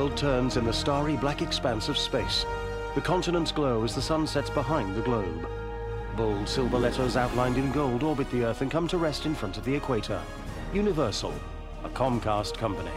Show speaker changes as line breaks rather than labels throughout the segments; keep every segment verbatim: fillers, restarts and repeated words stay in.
world turns in the starry black expanse of space. The continents glow as the sun sets behind the globe. Bold silver letters outlined in gold orbit the Earth and come to rest in front of the equator. Universal, a Comcast company.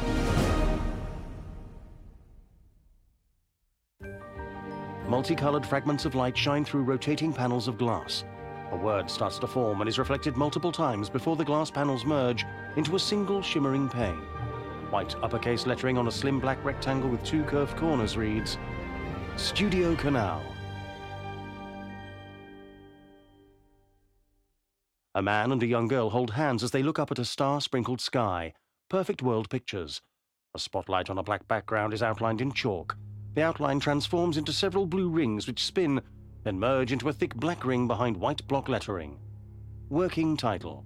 Multicolored fragments of light shine through rotating panels of glass. A word starts to form and is reflected multiple times before the glass panels merge into a single shimmering pane. White uppercase lettering on a slim black rectangle with two curved corners reads, Studio Canal. A man and a young girl hold hands as they look up at a star-sprinkled sky. Perfect World Pictures. A spotlight on a black background is outlined in chalk. The outline transforms into several blue rings which spin, then merge into a thick black ring behind white block lettering. Working title.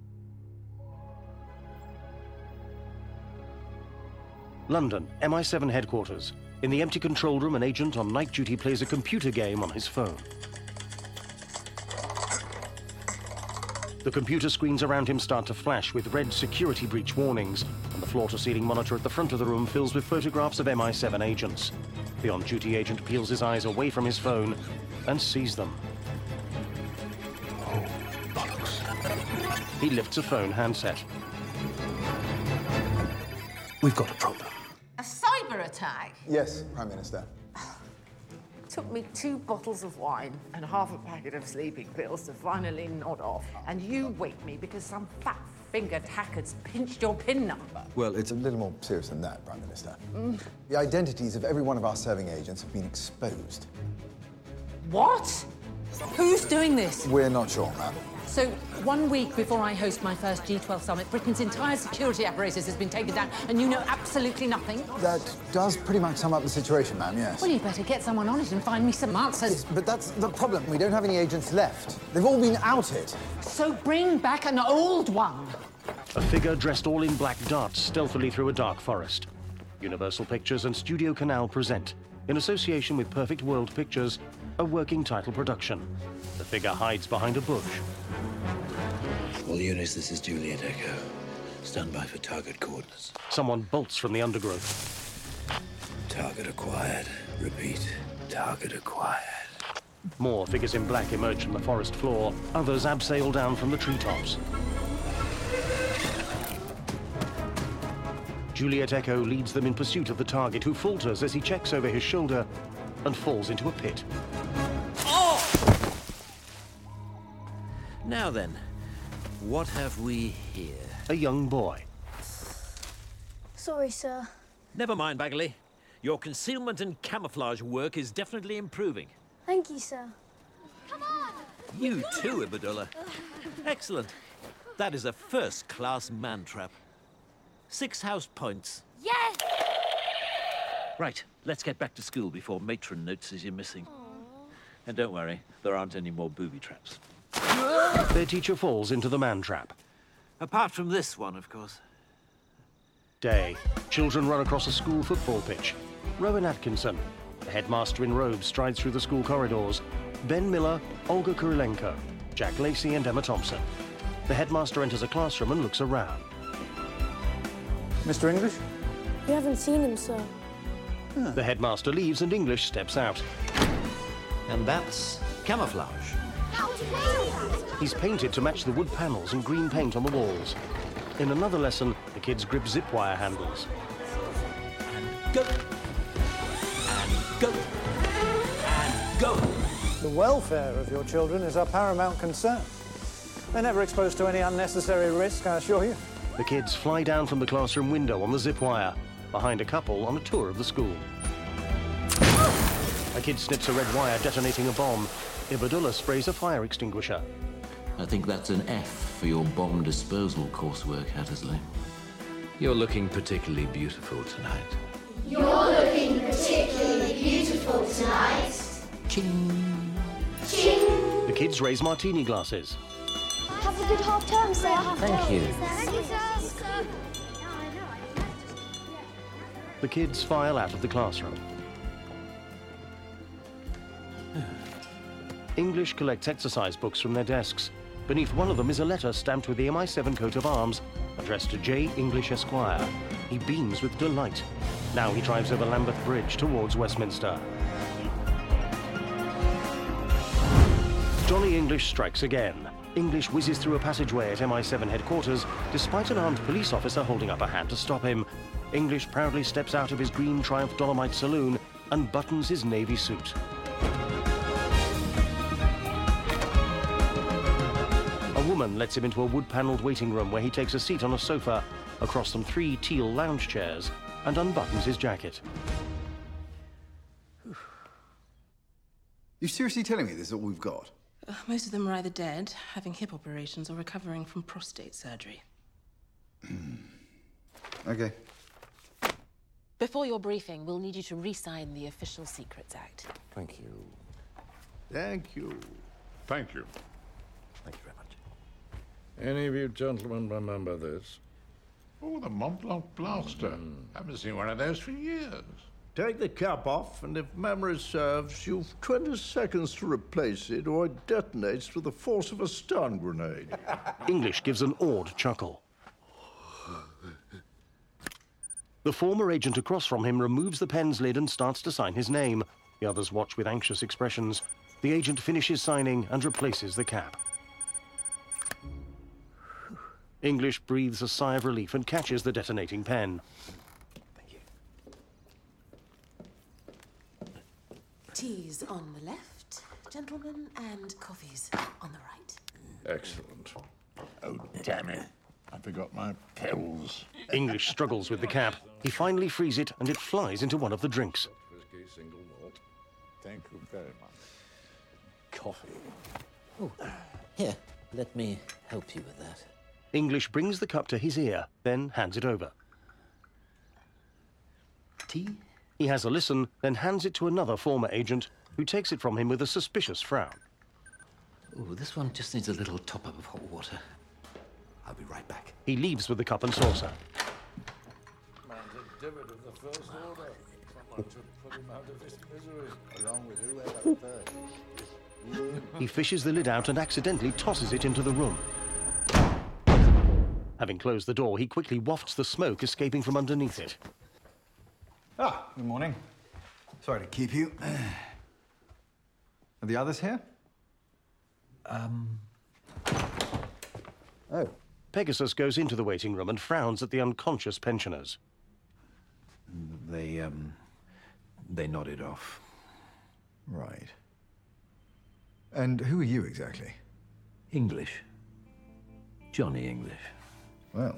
London, M I seven headquarters. In the empty control room, an agent on night duty plays a computer game on his phone. The computer screens around him start to flash with red security breach warnings, and the floor-to-ceiling monitor at the front of the room fills with photographs of M I seven agents. The on-duty agent peels his eyes away from his phone and sees them.
Oh, bollocks.
He lifts a phone handset.
We've got a problem.
A cyber attack?
Yes, Prime Minister.
Took me two bottles of wine and half a packet of sleeping pills to finally nod off. And you wake me because some fat-fingered hackers pinched your PIN number.
Well, it's a little more serious than that, Prime Minister. Mm. The identities of every one of our serving agents have been exposed.
What? Who's doing this?
We're not sure, ma'am.
So, one week before I host my first G twelve summit, Britain's entire security apparatus has been taken down, and you know absolutely nothing?
That does pretty much sum up the situation, ma'am, yes.
Well, you better get someone on it and find me some answers.
Yes, but that's the problem. We don't have any agents left. They've all been outed.
So bring back an old one.
A figure dressed all in black darts stealthily through a dark forest. Universal Pictures and Studio Canal present, in association with Perfect World Pictures, a working title production. The figure hides behind a bush.
All units, this is Juliet Echo. Stand by for target coordinates.
Someone bolts from the undergrowth.
Target acquired. Repeat, target acquired.
More figures in black emerge from the forest floor. Others abseil down from the treetops. Juliet Echo leads them in pursuit of the target, who falters as he checks over his shoulder and falls into a pit.
Oh! Now then, what have we here?
A young boy.
Sorry, sir.
Never mind, Bagley. Your concealment and camouflage work is definitely improving.
Thank you, sir.
Come on!
You too, Ibadullah. Excellent. That is a first-class man-trap. Six house points.
Yes!
Right, let's get back to school before Matron notices you're missing. Aww. And don't worry, there aren't any more booby traps.
Their teacher falls into the man-trap.
Apart from this one, of course.
Day. Children run across a school football pitch. Rowan Atkinson, the headmaster in robes, strides through the school corridors. Ben Miller, Olga Kurilenko, Jack Lacey and Emma Thompson. The headmaster enters a classroom and looks around.
Mister English?
We haven't seen him, sir.
Huh. The headmaster leaves and English steps out.
And that's camouflage.
How do you do that?
He's painted to match the wood panels and green paint on the walls. In another lesson, the kids grip zip wire handles.
And go. And go. And go.
The welfare of your children is our paramount concern. They're never exposed to any unnecessary risk, I assure you.
The kids fly down from the classroom window on the zip wire, behind a couple on a tour of the school. A kid snips a red wire, detonating a bomb. Ibadullah sprays a fire extinguisher.
I think that's an F for your bomb disposal coursework, Hattersley. You're looking particularly beautiful tonight.
You're looking particularly beautiful tonight.
Ching!
Ching!
The kids raise martini glasses.
Have a good half term, sir.
Thank you.
Thank you, sir.
The kids file out of the classroom. English collects exercise books from their desks. Beneath one of them is a letter stamped with the M I seven coat of arms, addressed to J. English Esquire. He beams with delight. Now he drives over Lambeth Bridge towards Westminster. Johnny English strikes again. English whizzes through a passageway at M I seven headquarters, despite an armed police officer holding up a hand to stop him. English proudly steps out of his green Triumph Dolomite saloon and buttons his navy suit. A woman lets him into a wood-panelled waiting room where he takes a seat on a sofa across from three teal lounge chairs and unbuttons his jacket.
You seriously telling me this is all we've got?
Uh, most of them are either dead, having hip operations, or recovering from prostate surgery.
Okay.
Before your briefing, we'll need you to re-sign the Official Secrets Act.
Thank you.
Thank you.
Thank you. Thank you very much. Any of you gentlemen remember this?
Oh, the Mont Blanc blaster. Mm. Haven't seen one of those for years.
Take the cap off, and if memory serves, you've twenty seconds to replace it, or it detonates with the force of a stun grenade.
English gives an awed chuckle. The former agent across from him removes the pen's lid and starts to sign his name. The others watch with anxious expressions. The agent finishes signing and replaces the cap. English breathes a sigh of relief and catches the detonating pen.
Teas on the left, gentlemen, and coffees on the right.
Excellent. Oh, damn it. I forgot my pills.
English struggles with the cap. He finally frees it, and it flies into one of the drinks.
Whiskey, single malt. Thank you very much.
Coffee. Oh, here, let me help you with that.
English brings the cup to his ear, then hands it over.
Tea?
He has a listen, then hands it to another former agent, who takes it from him with a suspicious frown.
Oh, this one just needs a little top-up of hot water. I'll be right back.
He leaves with the cup and saucer.
Man's a divot of the first order. Someone should put him out of his misery, along with whoever third.
He fishes the lid out and accidentally tosses it into the room. Having closed the door, he quickly wafts the smoke escaping from underneath it.
Ah, good morning. Sorry to keep you. Are the others here?
Um...
Oh.
Pegasus goes into the waiting room and frowns at the unconscious pensioners.
They, um... they nodded off.
Right. And who are you exactly?
English. Johnny English.
Well,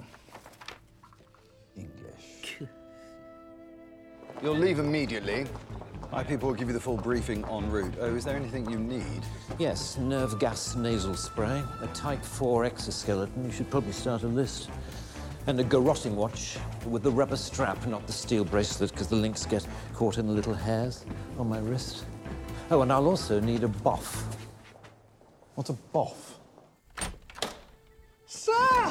English. You'll leave immediately. My people will give you the full briefing en route. Oh, is there anything you need?
Yes, nerve gas nasal spray, a Type four exoskeleton. You should probably start a list. And a garroting watch with the rubber strap, not the steel bracelet, because the links get caught in the little hairs on my wrist. Oh, and I'll also need a boff.
What's a boff?
Sir!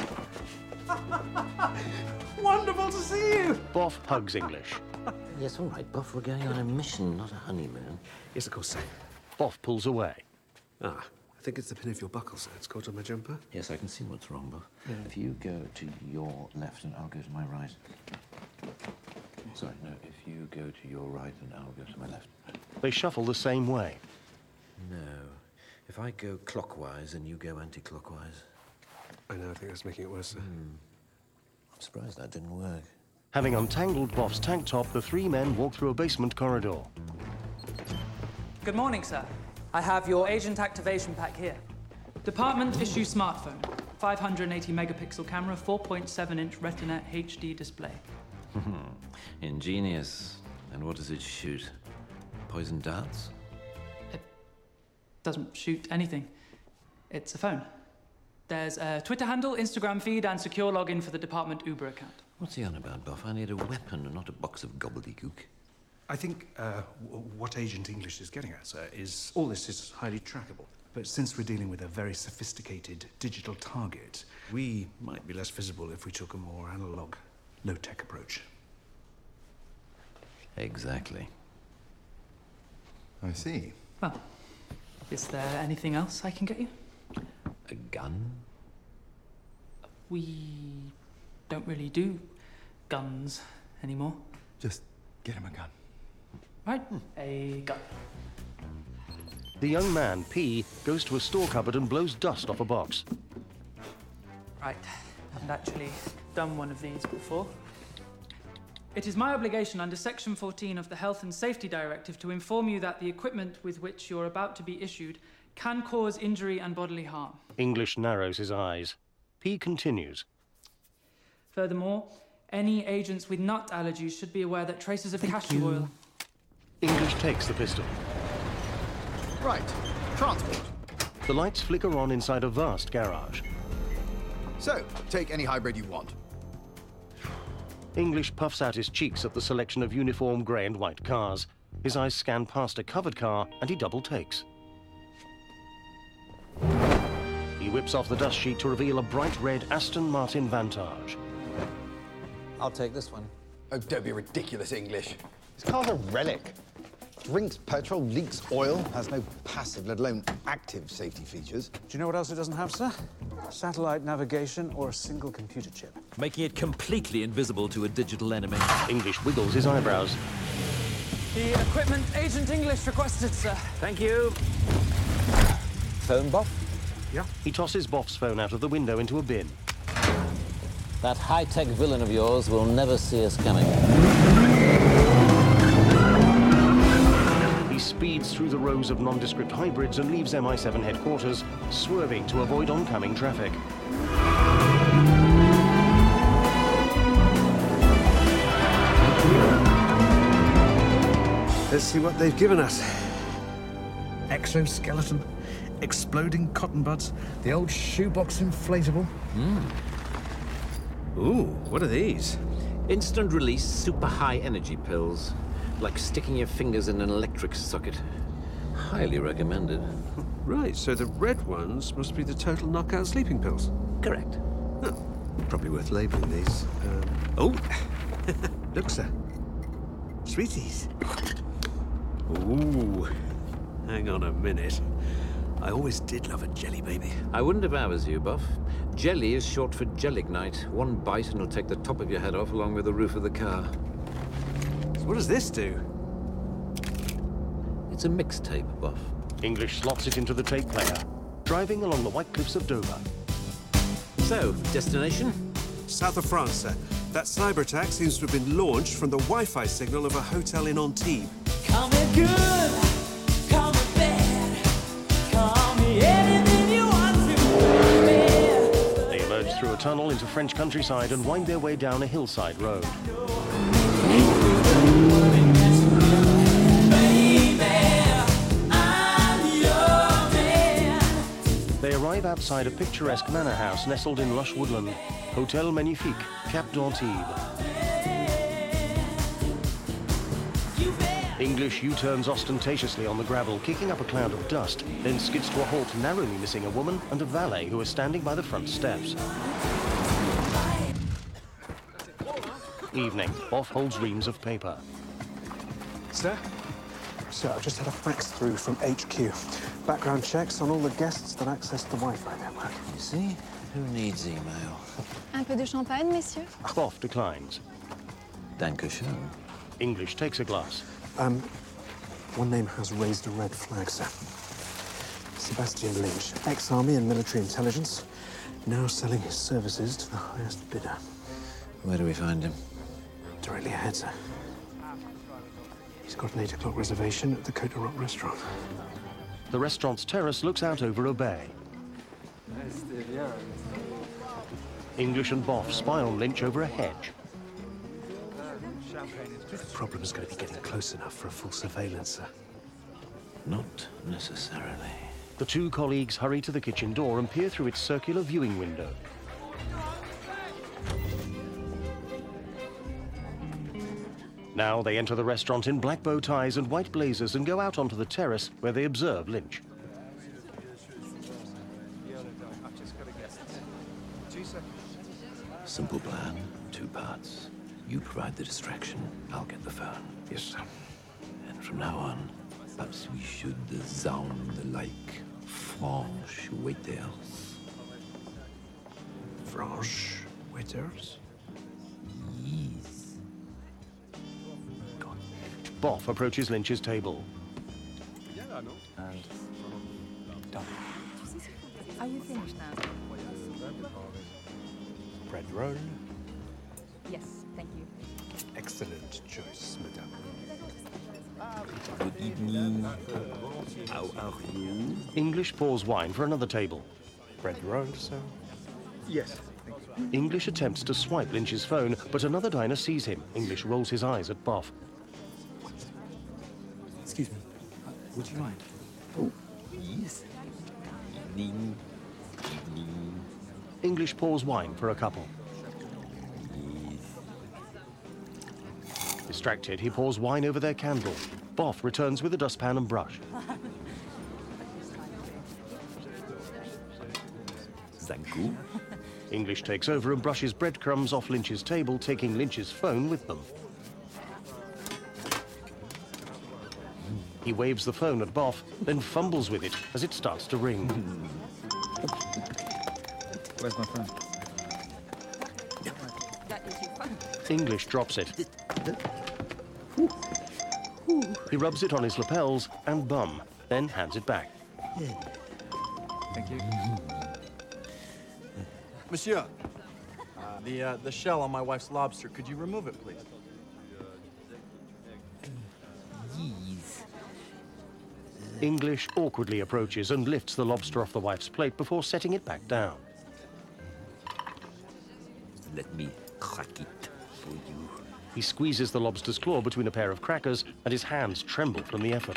Wonderful to see you!
Boff hugs English.
Yes, all right, Boff, we're going on a mission, not a honeymoon.
Yes, of course, sir.
Boff pulls away.
Ah, I think it's the pin of your buckle, sir. It's caught on my jumper.
Yes, I can see what's wrong, Boff. Yeah. If you go to your left and I'll go to my right. Sorry, no, if you go to your right and I'll go to my left.
They shuffle the same way.
No. If I go clockwise and you go anti-clockwise.
I know, I think that's making it worse, sir.
Hmm. I'm surprised that didn't work.
Having untangled Boff's tank top, the three men walk through a basement corridor.
Good morning, sir. I have your agent activation pack here. Department issue smartphone. five hundred eighty megapixel camera, four point seven inch Retina H D display.
Ingenious. And what does it shoot? Poison darts?
It doesn't shoot anything. It's a phone. There's a Twitter handle, Instagram feed, and secure login for the department Uber account.
What's he on about, Boff? I need a weapon and not a box of gobbledygook.
I think uh, w what Agent English is getting at, sir, is all this is highly trackable. But since we're dealing with a very sophisticated digital target, we might be less visible if we took a more analog, low-tech approach.
Exactly.
I see.
Well, is there anything else I can get you?
A gun?
We don't really do guns anymore.
Just Get him a gun.
Right, a gun.
The young man, P, goes to a store cupboard and blows dust off a box.
Right, haven't actually done one of these before. It is my obligation under Section fourteen of the Health and Safety Directive to inform you that the equipment with which you're about to be issued can cause injury and bodily harm.
English narrows his eyes. P continues.
Furthermore, any agents with nut allergies should be aware that traces of cashew oil...
English takes the pistol.
Right. Transport.
The lights flicker on inside a vast garage.
So, take any hybrid you want.
English puffs out his cheeks at the selection of uniform grey and white cars. His eyes scan past a covered car and he double takes. He whips off the dust sheet to reveal a bright red Aston Martin Vantage.
I'll take this one.
Oh, don't be ridiculous, English. This car's a relic. Drinks petrol, leaks oil, has no passive, let alone active safety features.
Do you know what else it doesn't have, sir? Satellite navigation or a single computer chip.
Making it completely invisible to a digital enemy.
English wiggles his eyebrows.
The equipment Agent English requested, sir.
Thank you. Phone, Boff?
Yeah?
He tosses Boff's phone out of the window into a bin.
That high-tech villain of yours will never see us coming.
He speeds through the rows of nondescript hybrids and leaves M I seven headquarters, swerving to avoid oncoming traffic.
Let's see what they've given us. Exoskeleton, exploding cotton buds, the old shoebox inflatable.
Mm.
Ooh, what are these?
Instant release super high energy pills. Like sticking your fingers in an electric socket. Highly recommended.
Right, so the red ones must be the total knockout sleeping pills.
Correct.
Oh, probably worth labelling these. Um, oh, look, sir. Sweeties. Ooh, hang on a minute. I always did love a jelly baby.
I wouldn't if I was you, Buff. Jelly is short for Gelignite. One bite and it'll take the top of your head off along with the roof of the car.
So what does this do?
It's a mixtape, Buff.
English slots it into the tape player, driving along the white cliffs of Dover.
So, destination?
South of France, sir. That cyber attack seems to have been launched from the Wi-Fi signal of a hotel in Antibes.
Call me good, call me bad, call me anything you want to, baby.
They emerge through a tunnel into French countryside and wind their way down a hillside road. They arrive outside a picturesque manor house nestled in lush woodland. Hotel Magnifique, Cap d'Antibes. English U-turns ostentatiously on the gravel, kicking up a cloud of dust, then skids to a halt, narrowly missing a woman and a valet who are standing by the front steps. Evening. Boff holds reams of paper.
Sir? Sir, I've just had a fax through from H Q. Background checks on all the guests that access the Wi-Fi network.
You see? Who needs email?
Un peu de champagne, messieurs?
Boff declines.
Dankeschön.
English takes a glass.
Um, one name has raised a red flag, sir. Sebastian Lynch, ex-army and military intelligence, now selling his services to the highest bidder.
Where do we find him?
Directly ahead, sir. He's got an eight o'clock reservation at the Côte de Roc restaurant.
The restaurant's terrace looks out over a bay. English and Boff spy on Lynch over a hedge.
The problem is going to be getting close enough for a full surveillance, sir.
Not necessarily.
The two colleagues hurry to the kitchen door and peer through its circular viewing window. Now they enter the restaurant in black bow ties and white blazers and go out onto the terrace where they observe Lynch.
Simple plan, two parts. You provide the distraction, I'll get the phone.
Yes, sir.
And from now on, perhaps we should sound like French waiters.
French waiters?
Yes.
God
Boff approaches Lynch's table.
And done.
Are you finished now?
Bread roll.
Yes, thank you.
Excellent choice, madame.
Good evening. How are you?
English pours wine for another table.
Bread roll, sir? Yes.
English attempts to swipe Lynch's phone, but another diner sees him. English rolls his eyes at Boff.
Excuse me. Would you mind?
Oh, yes. Evening. Evening.
English pours wine for a couple. Distracted, he pours wine over their candle. Boff returns with a dustpan and brush.
Zanku.
English takes over and brushes breadcrumbs off Lynch's table, taking Lynch's phone with them. He waves the phone at Boff, then fumbles with it as it starts to ring.
Where's my phone?
That is your phone.
English drops it. He rubs it on his lapels and bum, then hands it back.
Thank you. Monsieur, uh, the, uh, the shell on my wife's lobster, could you remove it, please?
Yes.
English awkwardly approaches and lifts the lobster off the wife's plate before setting it back down.
Let me crack it for you.
He squeezes the lobster's claw between a pair of crackers, and his hands tremble from the effort.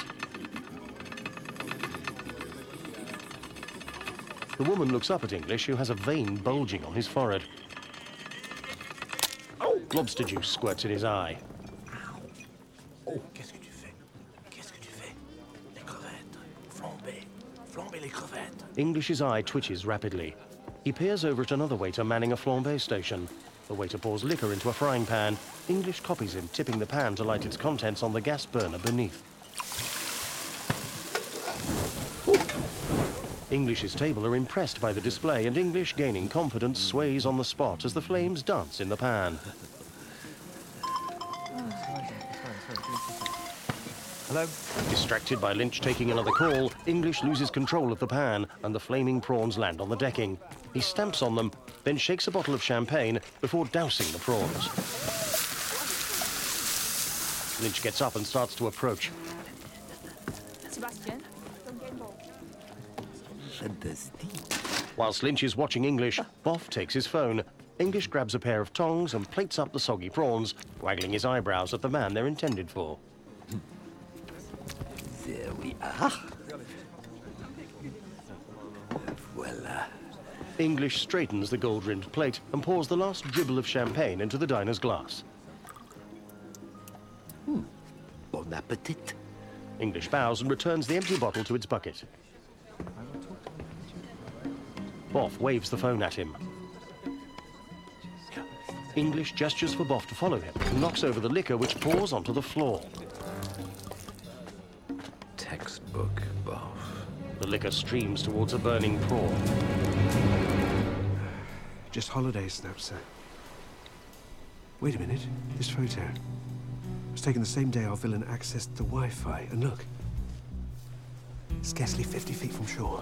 The woman looks up at English, who has a vein bulging on his forehead. Lobster juice squirts in his eye.
Oh, qu'est-ce que tu fais? Qu'est-ce que tu fais? Les crevettes. Flambez. Flambez les crevettes.
English's eye twitches rapidly. He peers over at another waiter manning a flambé station. The waiter pours liquor into a frying pan. English copies him, tipping the pan to light its contents on the gas burner beneath. English's table are impressed by the display, and English, gaining confidence, sways on the spot as the flames dance in the pan.
Hello?
Distracted by Lynch taking another call, English loses control of the pan, and the flaming prawns land on the decking. He stamps on them, then shakes a bottle of champagne before dousing the prawns. Lynch gets up and starts to approach.
Sebastian, don't get involved.
Whilst Lynch is watching English, Boff takes his phone. English grabs a pair of tongs and plates up the soggy prawns, waggling his eyebrows at the man they're intended for.
There we are. Voila.
English straightens the gold-rimmed plate and pours the last dribble of champagne into the diner's glass.
Hmm. Bon appetit.
English bows and returns the empty bottle to its bucket. Boff waves the phone at him. English gestures for Boff to follow him and knocks over the liquor, which pours onto the floor.
Textbook, Boff.
The liquor streams towards a burning prawn.
Just holiday snaps, sir. Wait a minute. This photo was taken the same day our villain accessed the Wi-Fi. And look. Scarcely fifty feet from shore.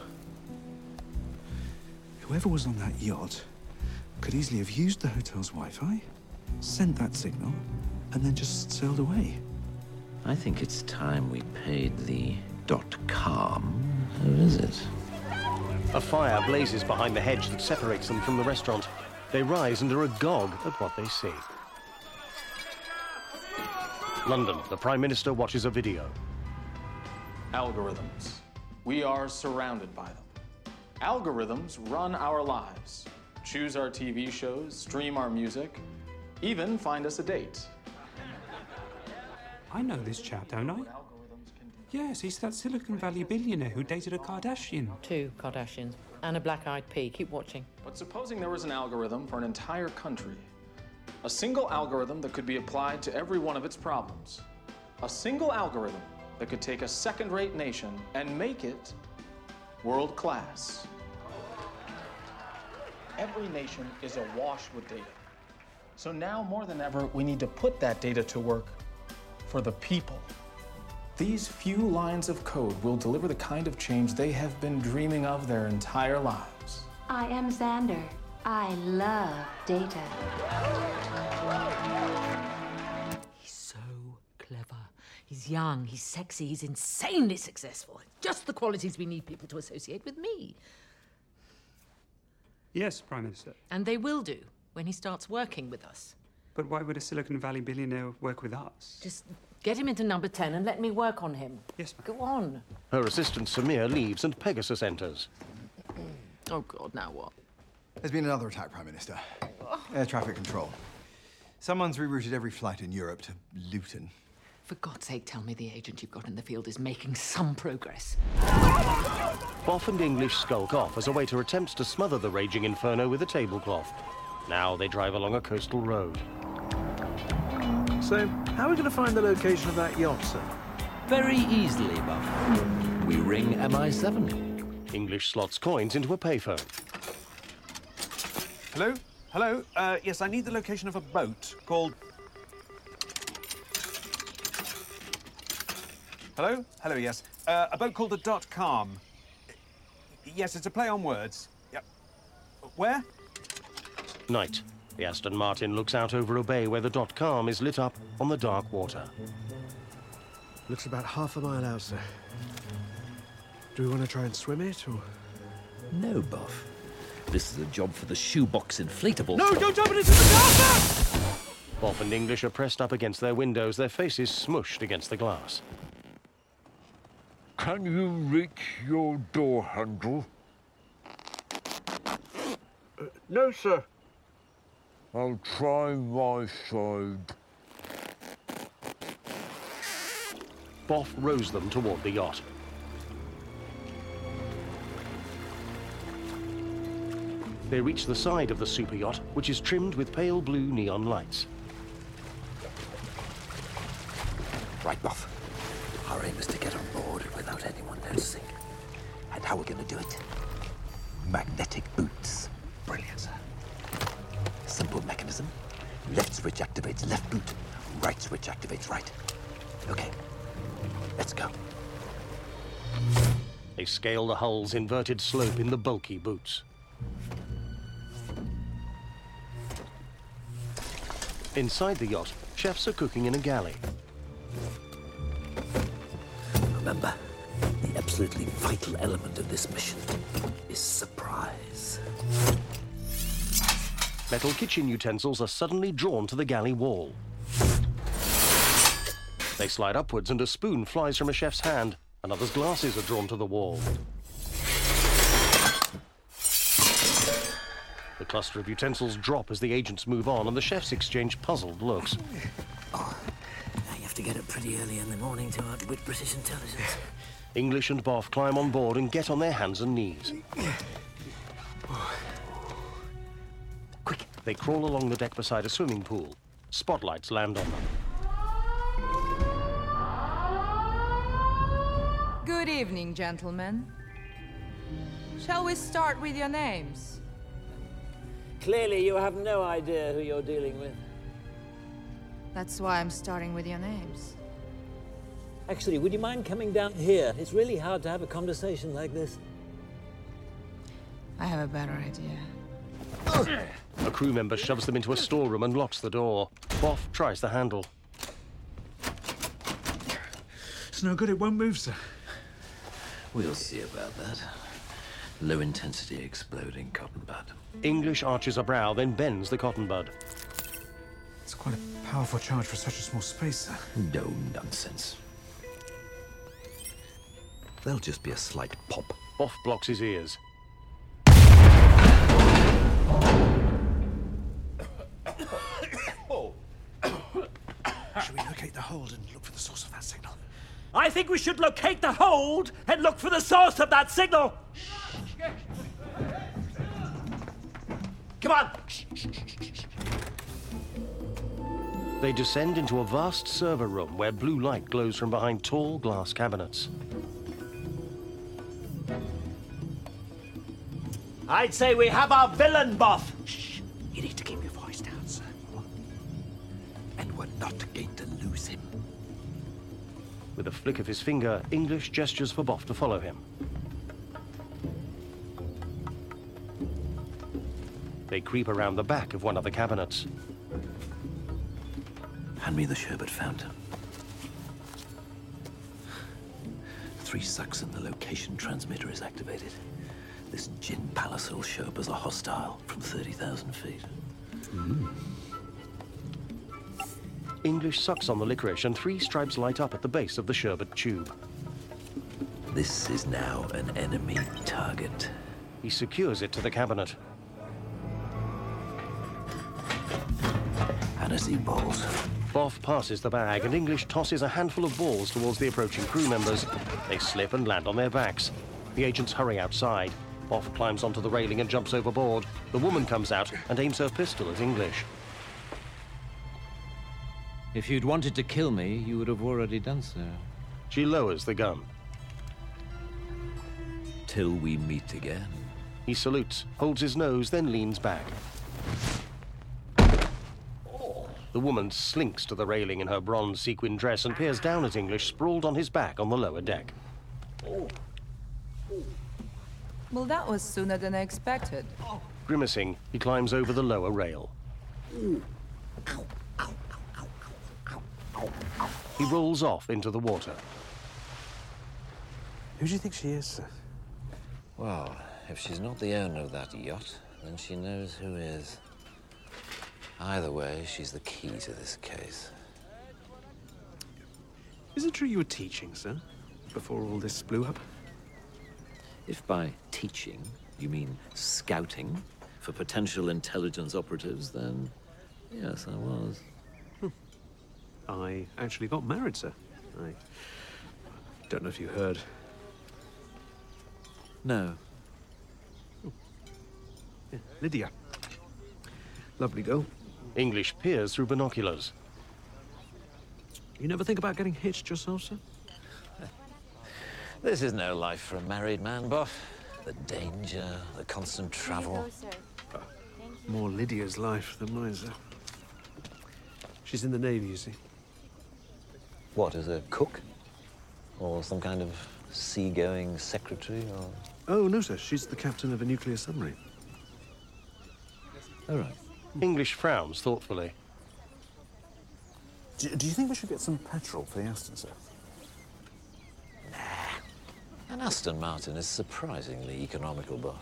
Whoever was on that yacht could easily have used the hotel's Wi-Fi, sent that signal, and then just sailed away.
I think it's time we paid the dot-com a visit.
A fire blazes behind the hedge that separates them from the restaurant. They rise and are agog at what they see. London, the Prime Minister watches a video.
Algorithms. We are surrounded by them. Algorithms run our lives, choose our T V shows, stream our music, even find us a date.
I know this chap, don't I? Yes, he's that Silicon Valley billionaire who dated a Kardashian.
Two Kardashians and a black-eyed pea. Keep watching.
But supposing there was an algorithm for an entire country, a single algorithm that could be applied to every one of its problems, a single algorithm that could take a second-rate nation and make it world-class. Every nation is awash with data. So now more than ever, we need to put that data to work for the people. These few lines of code will deliver the kind of change they have been dreaming of their entire lives.
I am Xander. I love data.
He's so clever. He's young, he's sexy, he's insanely successful. Just the qualities we need people to associate with me.
Yes, Prime Minister.
And they will do when he starts working with us.
But why would a Silicon Valley billionaire work with us?
Just get him into number ten and let me work on him.
Yes, ma'am.
Go on.
Her assistant Samir leaves and Pegasus enters.
Oh, God, now what?
There's been another attack, Prime Minister. Air traffic control. Someone's rerouted every flight in Europe to Luton.
For God's sake, tell me the agent you've got in the field is making some progress.
Boff and English skulk off as a waiter attempts to smother the raging inferno with a tablecloth. Now they drive along a coastal road.
So, how are we going to find the location of that yacht, sir?
Very easily, Buff. We ring M I seven.
English slots coins into a payphone.
Hello? Hello? Uh, yes, I need the location of a boat called... Hello? Hello, yes. Uh, a boat called the Dot Com. Yes, it's a play on words. Yep. Where?
Night. The Aston Martin looks out over a bay where the Dot Com is lit up on the dark water.
Looks about half a mile out, sir. Do we want to try and swim it, or...?
No, Buff. This is a job for the shoebox inflatable.
No, don't open it to the car!
Boff and English are pressed up against their windows, their faces smushed against the glass.
Can you reach your door handle?
Uh, no, sir.
I'll try my side.
Boff rows them toward the yacht. They reach the side of the super yacht, which is trimmed with pale blue neon lights.
Right, Buff. Our aim is to get on board without anyone noticing. And how we're going to do it? Magnetic boots. Brilliant, sir. Simple mechanism. Left switch activates left boot. Right switch activates right. Okay. Let's go.
They scale the hull's inverted slope in the bulky boots. Inside the yacht, chefs are cooking in a galley.
Remember, the absolutely vital element of this mission is surprise.
Metal kitchen utensils are suddenly drawn to the galley wall. They slide upwards and a spoon flies from a chef's hand. Another's glasses are drawn to the wall. The cluster of utensils drop as the agents move on and the chefs exchange puzzled looks.
Oh, you have to get up pretty early in the morning to outwit British intelligence.
English and Boff climb on board and get on their hands and knees. Quick! They crawl along the deck beside a swimming pool. Spotlights land on them.
Good evening, gentlemen. Shall we start with your names?
Clearly, you have no idea who you're dealing with.
That's why I'm starting with your names.
Actually, would you mind coming down here? It's really hard to have a conversation like this.
I have a better idea.
A crew member shoves them into a storeroom and locks the door. Boff tries the handle.
It's no good, it won't move, sir.
We'll see about that. Low-intensity exploding cotton bud.
English arches a brow, then bends the cotton bud.
It's quite a powerful charge for such a small space, sir.
No nonsense. There'll just be a slight pop.
Boff blocks his ears.
Should we locate the hold and look for the source of that signal?
I think we should locate the hold and look for the source of that signal. Come on.
They descend into a vast server room where blue light glows from behind tall glass cabinets.
I'd say we have our villain, Buff.
Shh. You need to keep your voice down, sir. And we're not going to lose him.
With a flick of his finger, English gestures for Boff to follow him. They creep around the back of one of the cabinets.
Hand me the sherbet fountain. Three sucks and the location transmitter is activated. This gin palace will show up as a hostile from thirty thousand feet.
Mm. English sucks on the licorice and three stripes light up at the base of the sherbet tube.
This is now an enemy target.
He secures it to the cabinet.
Aniseed balls.
Boff passes the bag and English tosses a handful of balls towards the approaching crew members. They slip and land on their backs. The agents hurry outside. Boff climbs onto the railing and jumps overboard. The woman comes out and aims her pistol at English.
If you'd wanted to kill me, you would have already done so.
She lowers the gun.
Till we meet again.
He salutes, holds his nose, then leans back. The woman slinks to the railing in her bronze sequin dress and peers down at English sprawled on his back on the lower deck.
Well, that was sooner than I expected.
Grimacing, he climbs over the lower rail. He rolls off into the water.
Who do you think she is, sir?
Well, if she's not the owner of that yacht, then she knows who is. Either way, she's the key to this case.
Is it true you were teaching, sir, before all this blew up?
If by teaching you mean scouting for potential intelligence operatives, then yes, I was.
Hmm. I actually got married, sir. I don't know if you heard.
No.
Oh. Yeah, Lydia. Lovely girl.
English peers through binoculars.
You never think about getting hitched yourself, sir?
This is no life for a married man, Boff. The danger, the constant travel.
Uh, more Lydia's life than mine, sir. She's in the Navy, you see.
What, as a cook? Or some kind of seagoing secretary, or...?
Oh, no, sir. She's the captain of a nuclear submarine.
All right.
English frowns thoughtfully.
Do, do you think we should get some petrol for the Aston, sir?
Nah. An Aston Martin is surprisingly economical, Boff.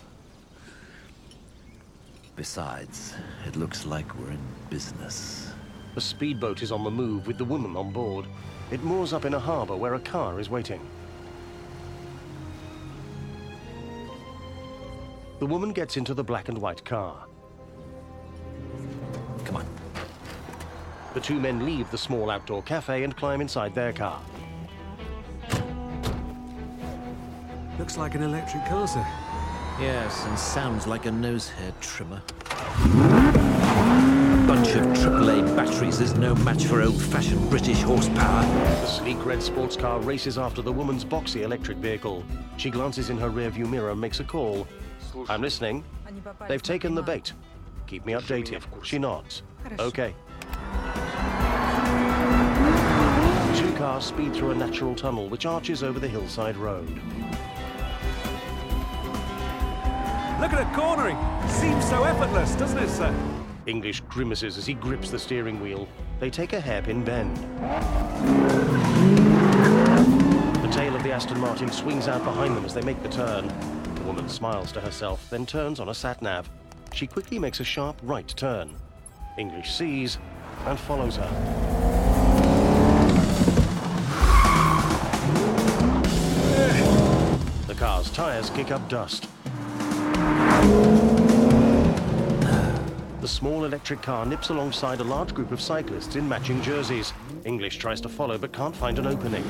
Besides, it looks like we're in business.
The speedboat is on the move with the woman on board. It moors up in a harbour where a car is waiting. The woman gets into the black and white car.
Come on.
The two men leave the small outdoor cafe and climb inside their car.
Looks like an electric car, sir.
Yes, and sounds like a nosehair trimmer. Bunch of triple A batteries is no match for old-fashioned British horsepower.
The sleek red sports car races after the woman's boxy electric vehicle. She glances in her rearview mirror and makes a call. I'm listening. They've taken the bait. Keep me updated. She nods. Okay. Two cars speed through a natural tunnel which arches over the hillside road.
Look at it cornering. Seems so effortless, doesn't it, sir?
English grimaces as he grips the steering wheel. They take a hairpin bend. The tail of the Aston Martin swings out behind them as they make the turn. The woman smiles to herself, then turns on a sat-nav. She quickly makes a sharp right turn. English sees and follows her. The car's tires kick up dust. The small electric car nips alongside a large group of cyclists in matching jerseys. English tries to follow but can't find an opening.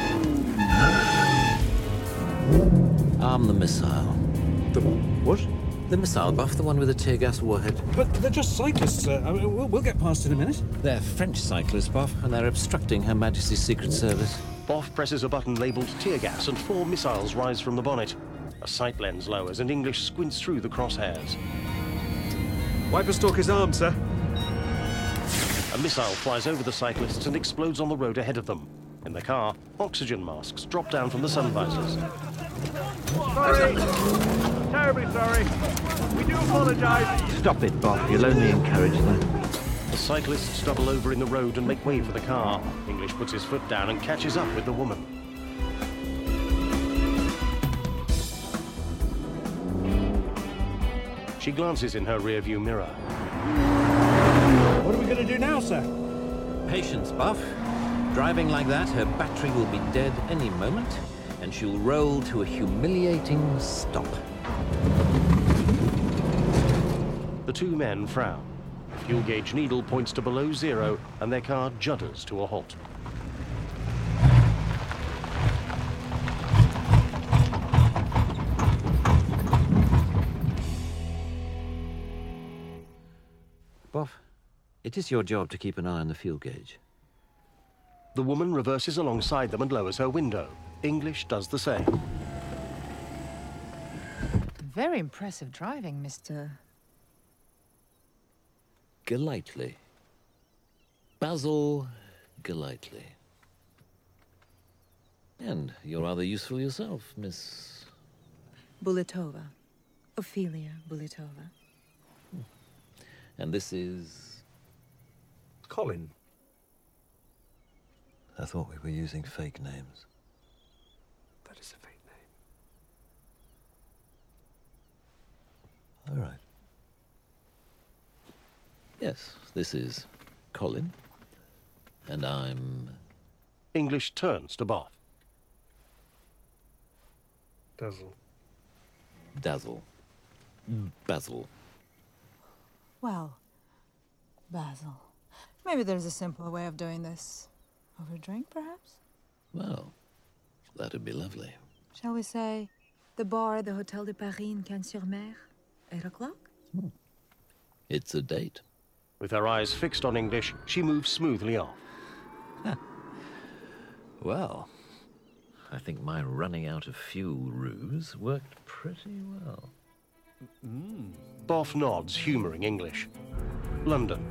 Arm the missile.
The what?
The missile, Buff, the one with the tear gas warhead.
But they're just cyclists, sir. I mean, we'll, we'll get past in a minute.
They're French cyclists, Buff, and they're obstructing Her Majesty's Secret Service.
Boff presses a button labelled tear gas and four missiles rise from the bonnet. A sight lens lowers and English squints through the crosshairs.
Wiper stalk is armed, sir.
A missile flies over the cyclists and explodes on the road ahead of them. In the car, oxygen masks drop down from the sun visors.
Sorry. Terribly sorry. We do apologise.
Stop it, Bob. You'll only encourage that.
The cyclists double over in the road and make way for the car. English puts his foot down and catches up with the woman. She glances in her rearview mirror.
What are we going to do now, sir?
Patience, Buff. Driving like that, her battery will be dead any moment, and she'll roll to a humiliating stop.
The two men frown. The fuel gauge needle points to below zero, and their car judders to a halt.
Buff, it is your job to keep an eye on the fuel gauge.
The woman reverses alongside them and lowers her window. English does the same.
Very impressive driving, Mister
Golightly. Basil Golightly. And you're rather useful yourself, Miss...
Bulletova. Ophelia Bulletova.
And this is...
Colin.
I thought we were using fake names.
That is a fake
name. All right. Yes, this is Colin. And I'm...
English turns to Boff.
Dazzle.
Dazzle. Basil.
Well, Basil. Maybe there's a simpler way of doing this. Over a drink, perhaps?
Well, that'd be lovely.
Shall we say the bar at the Hotel de Paris in Cannes-sur-Mer? Eight o'clock?
Hmm. It's a date.
With her eyes fixed on English, she moves smoothly off.
Well, I think my running out of fuel ruse worked pretty well.
Mm. Boff nods, humouring English. London.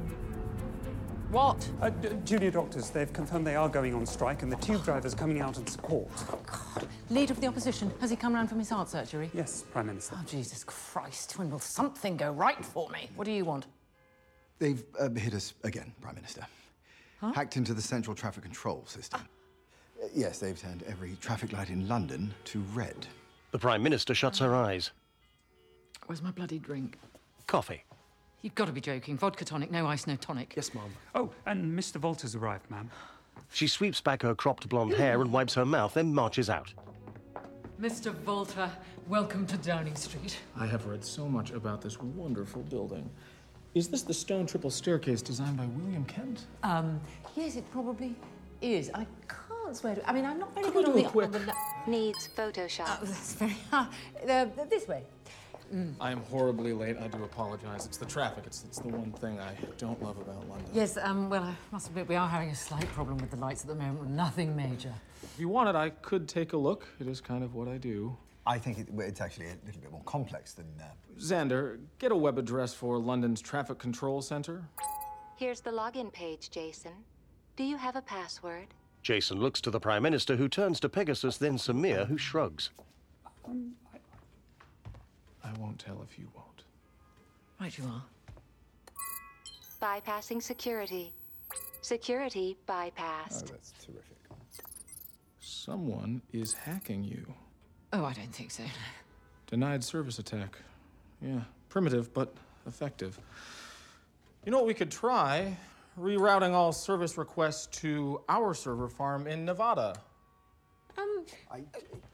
What? Uh, d- junior doctors, they've confirmed they are going on strike and the tube driver's coming out in support.
Oh, God. Leader of the opposition, has he come round from his heart surgery?
Yes, Prime Minister.
Oh, Jesus Christ. When will something go right for me? What do you want?
They've uh, hit us again, Prime Minister.
Huh?
Hacked into the central traffic control system. Uh, yes, they've turned every traffic light in London to red.
The Prime Minister shuts her eyes.
Where's my bloody drink?
Coffee.
You've got to be joking. Vodka tonic, no ice, no tonic.
Yes, Mom. Oh, and Mister Volter's arrived, ma'am.
She sweeps back her cropped blonde hair and wipes her mouth, then marches out.
Mister Volter, welcome to Downing Street.
I have read so much about this wonderful building. Is this the stone triple staircase designed by William Kent?
Um, yes, it probably is. I can't swear to it. I mean, I'm not very
Could
good
we
on
do
the...
a quick-
on the-
Needs Photoshop.
Oh, that's very hard. Uh, this way. Mm.
I am horribly late. I do apologize. It's the traffic. It's, it's the one thing I don't love about London.
Yes, um, well, I must admit we are having a slight problem with the lights at the moment. Nothing major.
If you wanted, I could take a look. It is kind of what I do.
I think it, it's actually a little bit more complex than... Uh...
Xander, get a web address for London's Traffic Control Center.
Here's the login page, Jason. Do you have a password?
Jason looks to the Prime Minister, who turns to Pegasus, then Samir, who shrugs.
Um,
I won't tell if you won't.
Right you are.
Bypassing security. Security bypassed.
Oh, that's terrific.
Someone is hacking you.
Oh, I don't think so.
Denied service attack. Yeah, primitive, but effective. You know what we could try? Rerouting all service requests to our server farm in Nevada.
Um,
I...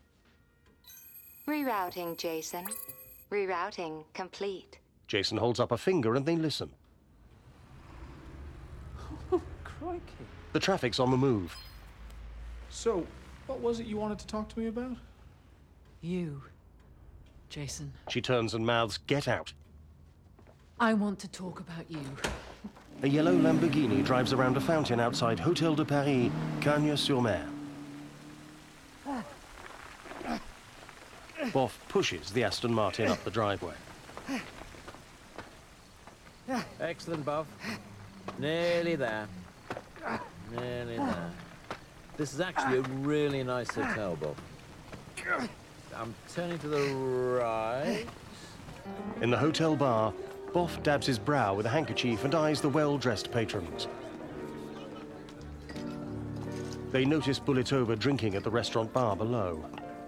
Rerouting, Jason. Rerouting complete.
Jason holds up a finger and they listen.
Oh, crikey.
The traffic's on the move.
So, what was it you wanted to talk to me about?
You, Jason.
She turns and mouths, "Get out."
I want to talk about you.
A yellow Lamborghini drives around a fountain outside Hotel de Paris, Cagnes-sur-Mer. Boff pushes the Aston Martin up the driveway.
Excellent, Buff. Nearly there. Nearly there. This is actually a really nice hotel, Bob. I'm turning to the right.
In the hotel bar, Boff dabs his brow with a handkerchief and eyes the well-dressed patrons. They notice Bulletova drinking at the restaurant bar below.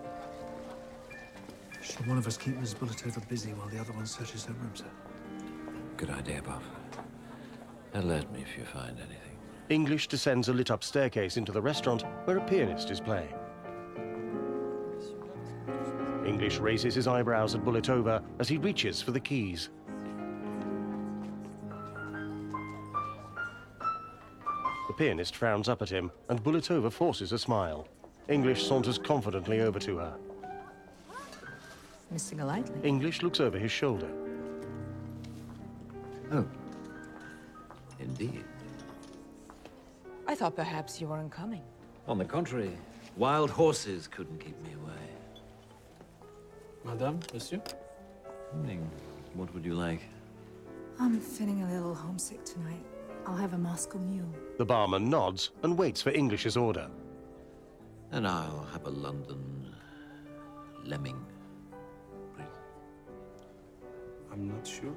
Should one of us keep Miss Bulletova busy while the other one searches her room, sir?
Good idea, Bob. Alert me if you find anything.
English descends a lit-up staircase into the restaurant where a pianist is playing. English raises his eyebrows at Bulletova as he reaches for the keys. The pianist frowns up at him, and Bulletova forces a smile. English saunters confidently over to her.
Mister Golightly.
English looks over his shoulder.
Oh. Indeed.
I thought perhaps you weren't coming.
On the contrary, wild horses couldn't keep me away.
Madame, monsieur?
Evening. What would you like?
I'm feeling a little homesick tonight. I'll have a Moscow mule.
The barman nods and waits for English's order.
And I'll have a London lemming.
I'm not sure.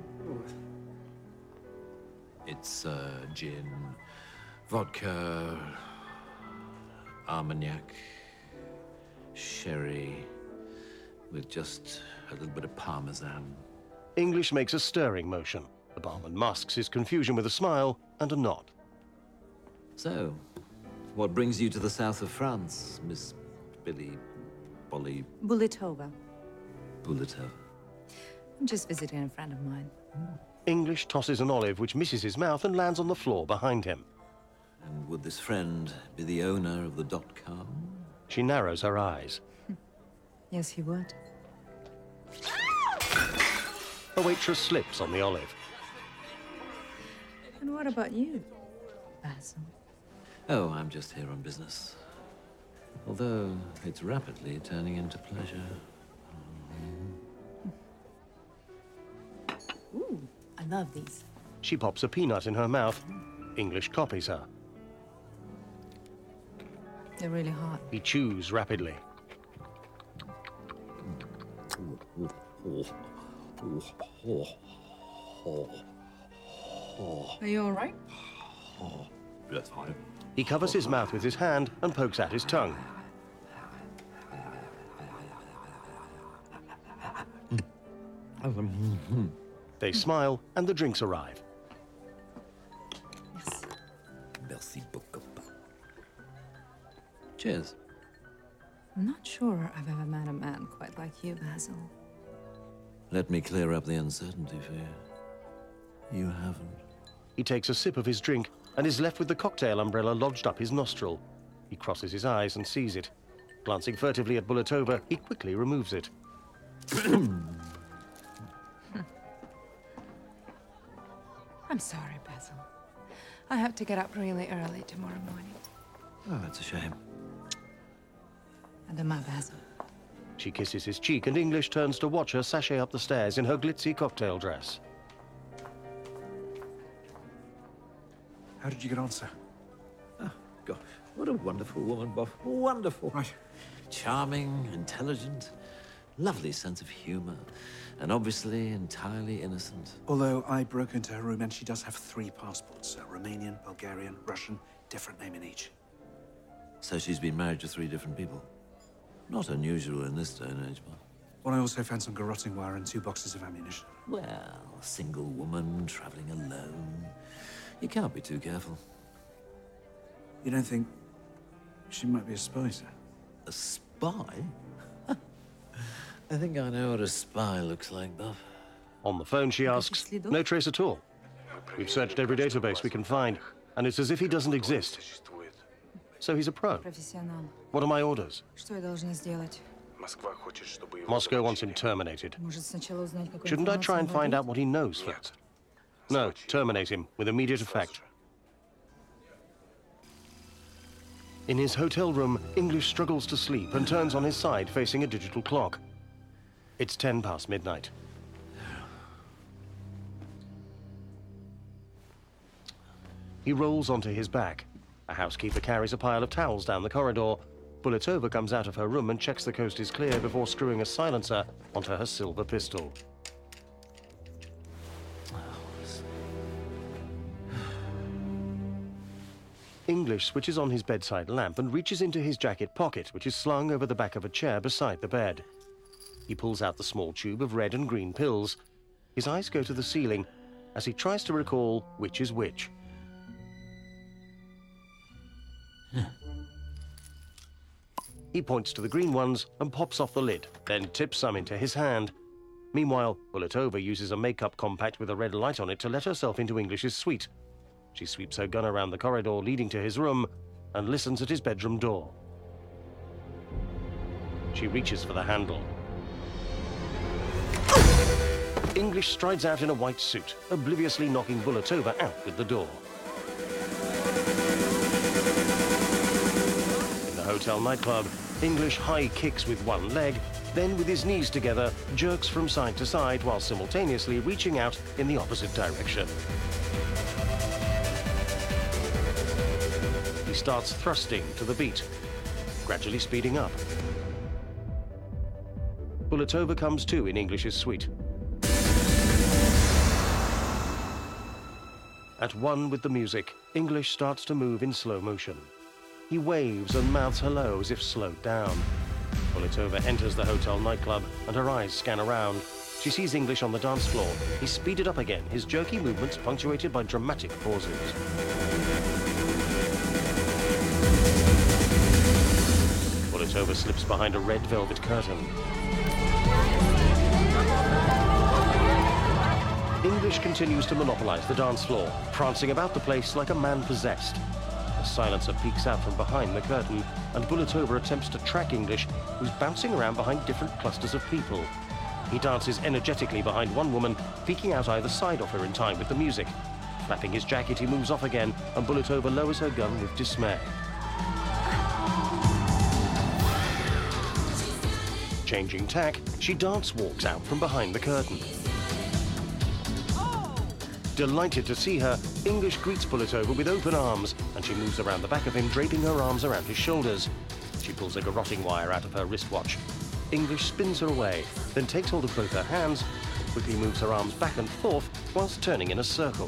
It's uh, gin, vodka, Armagnac, sherry, with just a little bit of Parmesan.
English makes a stirring motion. The barman masks his confusion with a smile and a nod.
So, what brings you to the south of France, Miss Billy Bolly
Bulletova.
Bulletova?
I'm just visiting a friend of mine.
English tosses an olive which misses his mouth and lands on the floor behind him.
And would this friend be the owner of the dot-com?
She narrows her eyes.
Yes, he would.
A waitress slips on the olive.
And what about you, Basil?
Oh, I'm just here on business. Although it's rapidly turning into pleasure.
Ooh, I love these.
She pops a peanut in her mouth. English copies her.
They're really hot.
He chews rapidly.
Are you all right?
Yes, fine.
He covers his mouth with his hand and pokes out his tongue. They smile, and the drinks arrive.
Yes.
Merci beaucoup. Cheers.
I'm not sure I've ever met a man quite like you, Basil.
Let me clear up the uncertainty for you. You haven't.
He takes a sip of his drink and is left with the cocktail umbrella lodged up his nostril. He crosses his eyes and sees it. Glancing furtively at Bulletova, he quickly removes it.
I'm sorry, Basil. I have to get up really early tomorrow morning.
Oh, that's a shame.
And my Basil.
She kisses his cheek, and English turns to watch her sashay up the stairs in her glitzy cocktail dress.
How did you get on, sir?
Oh, gosh. What a wonderful woman, Boff. Wonderful.
Right.
Charming, intelligent, lovely sense of humor, and obviously entirely innocent.
Although I broke into her room and she does have three passports, sir. Romanian, Bulgarian, Russian, different name in each.
So she's been married to three different people. Not unusual in this day and age, Boff.
Well, I also found some garroting wire and two boxes of ammunition.
Well, a single woman traveling alone. You can't be too careful.
You don't think she might be a spy, sir?
A spy? I think I know what a spy looks like, Buff.
On the phone, she asks, no trace at all. We've searched every database we can find, and it's as if he doesn't exist. So he's a pro.
Профессионал.
What are my orders?
Что я должна сделать?
Moscow wants him terminated.
Может, сначала узнать, какую
Shouldn't I try and
информацию
find
владеет?
out what he knows first? No, terminate him with immediate effect. In his hotel room, English struggles to sleep and turns on his side facing a digital clock. It's ten past midnight. He rolls onto his back. A housekeeper carries a pile of towels down the corridor. Bulletova comes out of her room and checks the coast is clear before screwing a silencer onto her silver pistol. English switches on his bedside lamp and reaches into his jacket pocket, which is slung over the back of a chair beside the bed. He pulls out the small tube of red and green pills. His eyes go to the ceiling as he tries to recall which is which. He points to the green ones and pops off the lid, then tips some into his hand. Meanwhile, Bulletova uses a makeup compact with a red light on it to let herself into English's suite. She sweeps her gun around the corridor leading to his room and listens at his bedroom door. She reaches for the handle. English strides out in a white suit, obliviously knocking Bulletova out with the door. In the hotel nightclub, English high kicks with one leg, then with his knees together, jerks from side to side while simultaneously reaching out in the opposite direction. He starts thrusting to the beat, gradually speeding up. Bulletova comes to in English's suite. At one with the music, English starts to move in slow motion. He waves and mouths hello as if slowed down. Bulletova enters the hotel nightclub and her eyes scan around. She sees English on the dance floor. He's speeded up again, his jerky movements punctuated by dramatic pauses. Bulletova slips behind a red velvet curtain. English continues to monopolize the dance floor, prancing about the place like a man possessed. A silencer peeks out from behind the curtain, and Bulletova attempts to track English, who's bouncing around behind different clusters of people. He dances energetically behind one woman, peeking out either side of her in time with the music. Flapping his jacket, he moves off again, and Bulletova lowers her gun with dismay. Changing tack, she dance walks out from behind the curtain. Delighted to see her, English greets Bulletova with open arms, and she moves around the back of him, draping her arms around his shoulders. She pulls a garroting wire out of her wristwatch. English spins her away, then takes hold of both her hands, and quickly moves her arms back and forth whilst turning in a circle.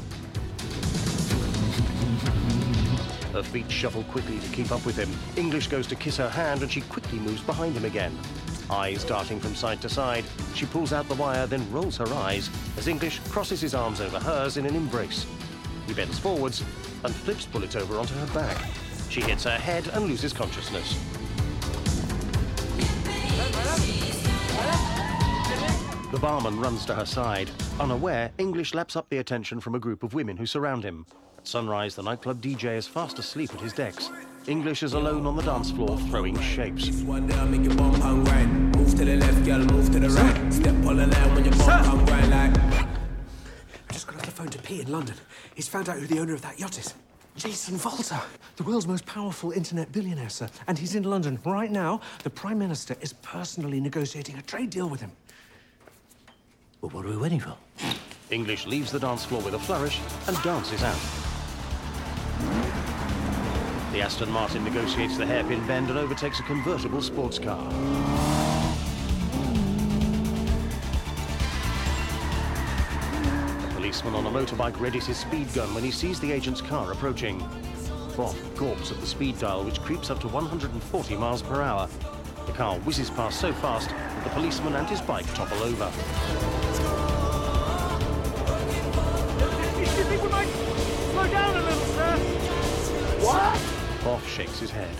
Her feet shuffle quickly to keep up with him. English goes to kiss her hand, and she quickly moves behind him again. Eyes darting from side to side, she pulls out the wire, then rolls her eyes as English crosses his arms over hers in an embrace. He bends forwards and flips Bulletova onto her back. She hits her head and loses consciousness. The barman runs to her side. Unaware, English laps up the attention from a group of women who surround him. At sunrise, the nightclub D J is fast asleep at his decks. English is alone on the dance floor, throwing shapes.
One day I'll make your bum pound grind. Move to the left, girl, move to the right. Step on the line when your bum pound grind like.
I just got off the phone to P in London. He's found out who the owner of that yacht is. Jason Volta, the world's most powerful internet billionaire, sir. And he's in London right now. The Prime Minister is personally negotiating a trade deal with him.
Well, what are we waiting for?
English leaves the dance floor with a flourish and dances out. The Aston Martin negotiates the hairpin bend and overtakes a convertible sports car. A policeman on a motorbike readies his speed gun when he sees the agent's car approaching. Boff gawps at the speed dial, which creeps up to one hundred forty miles per hour. The car whizzes past so fast that the policeman and his bike topple over.
Do you think we might slow down a little, sir? What?
Boff shakes his head.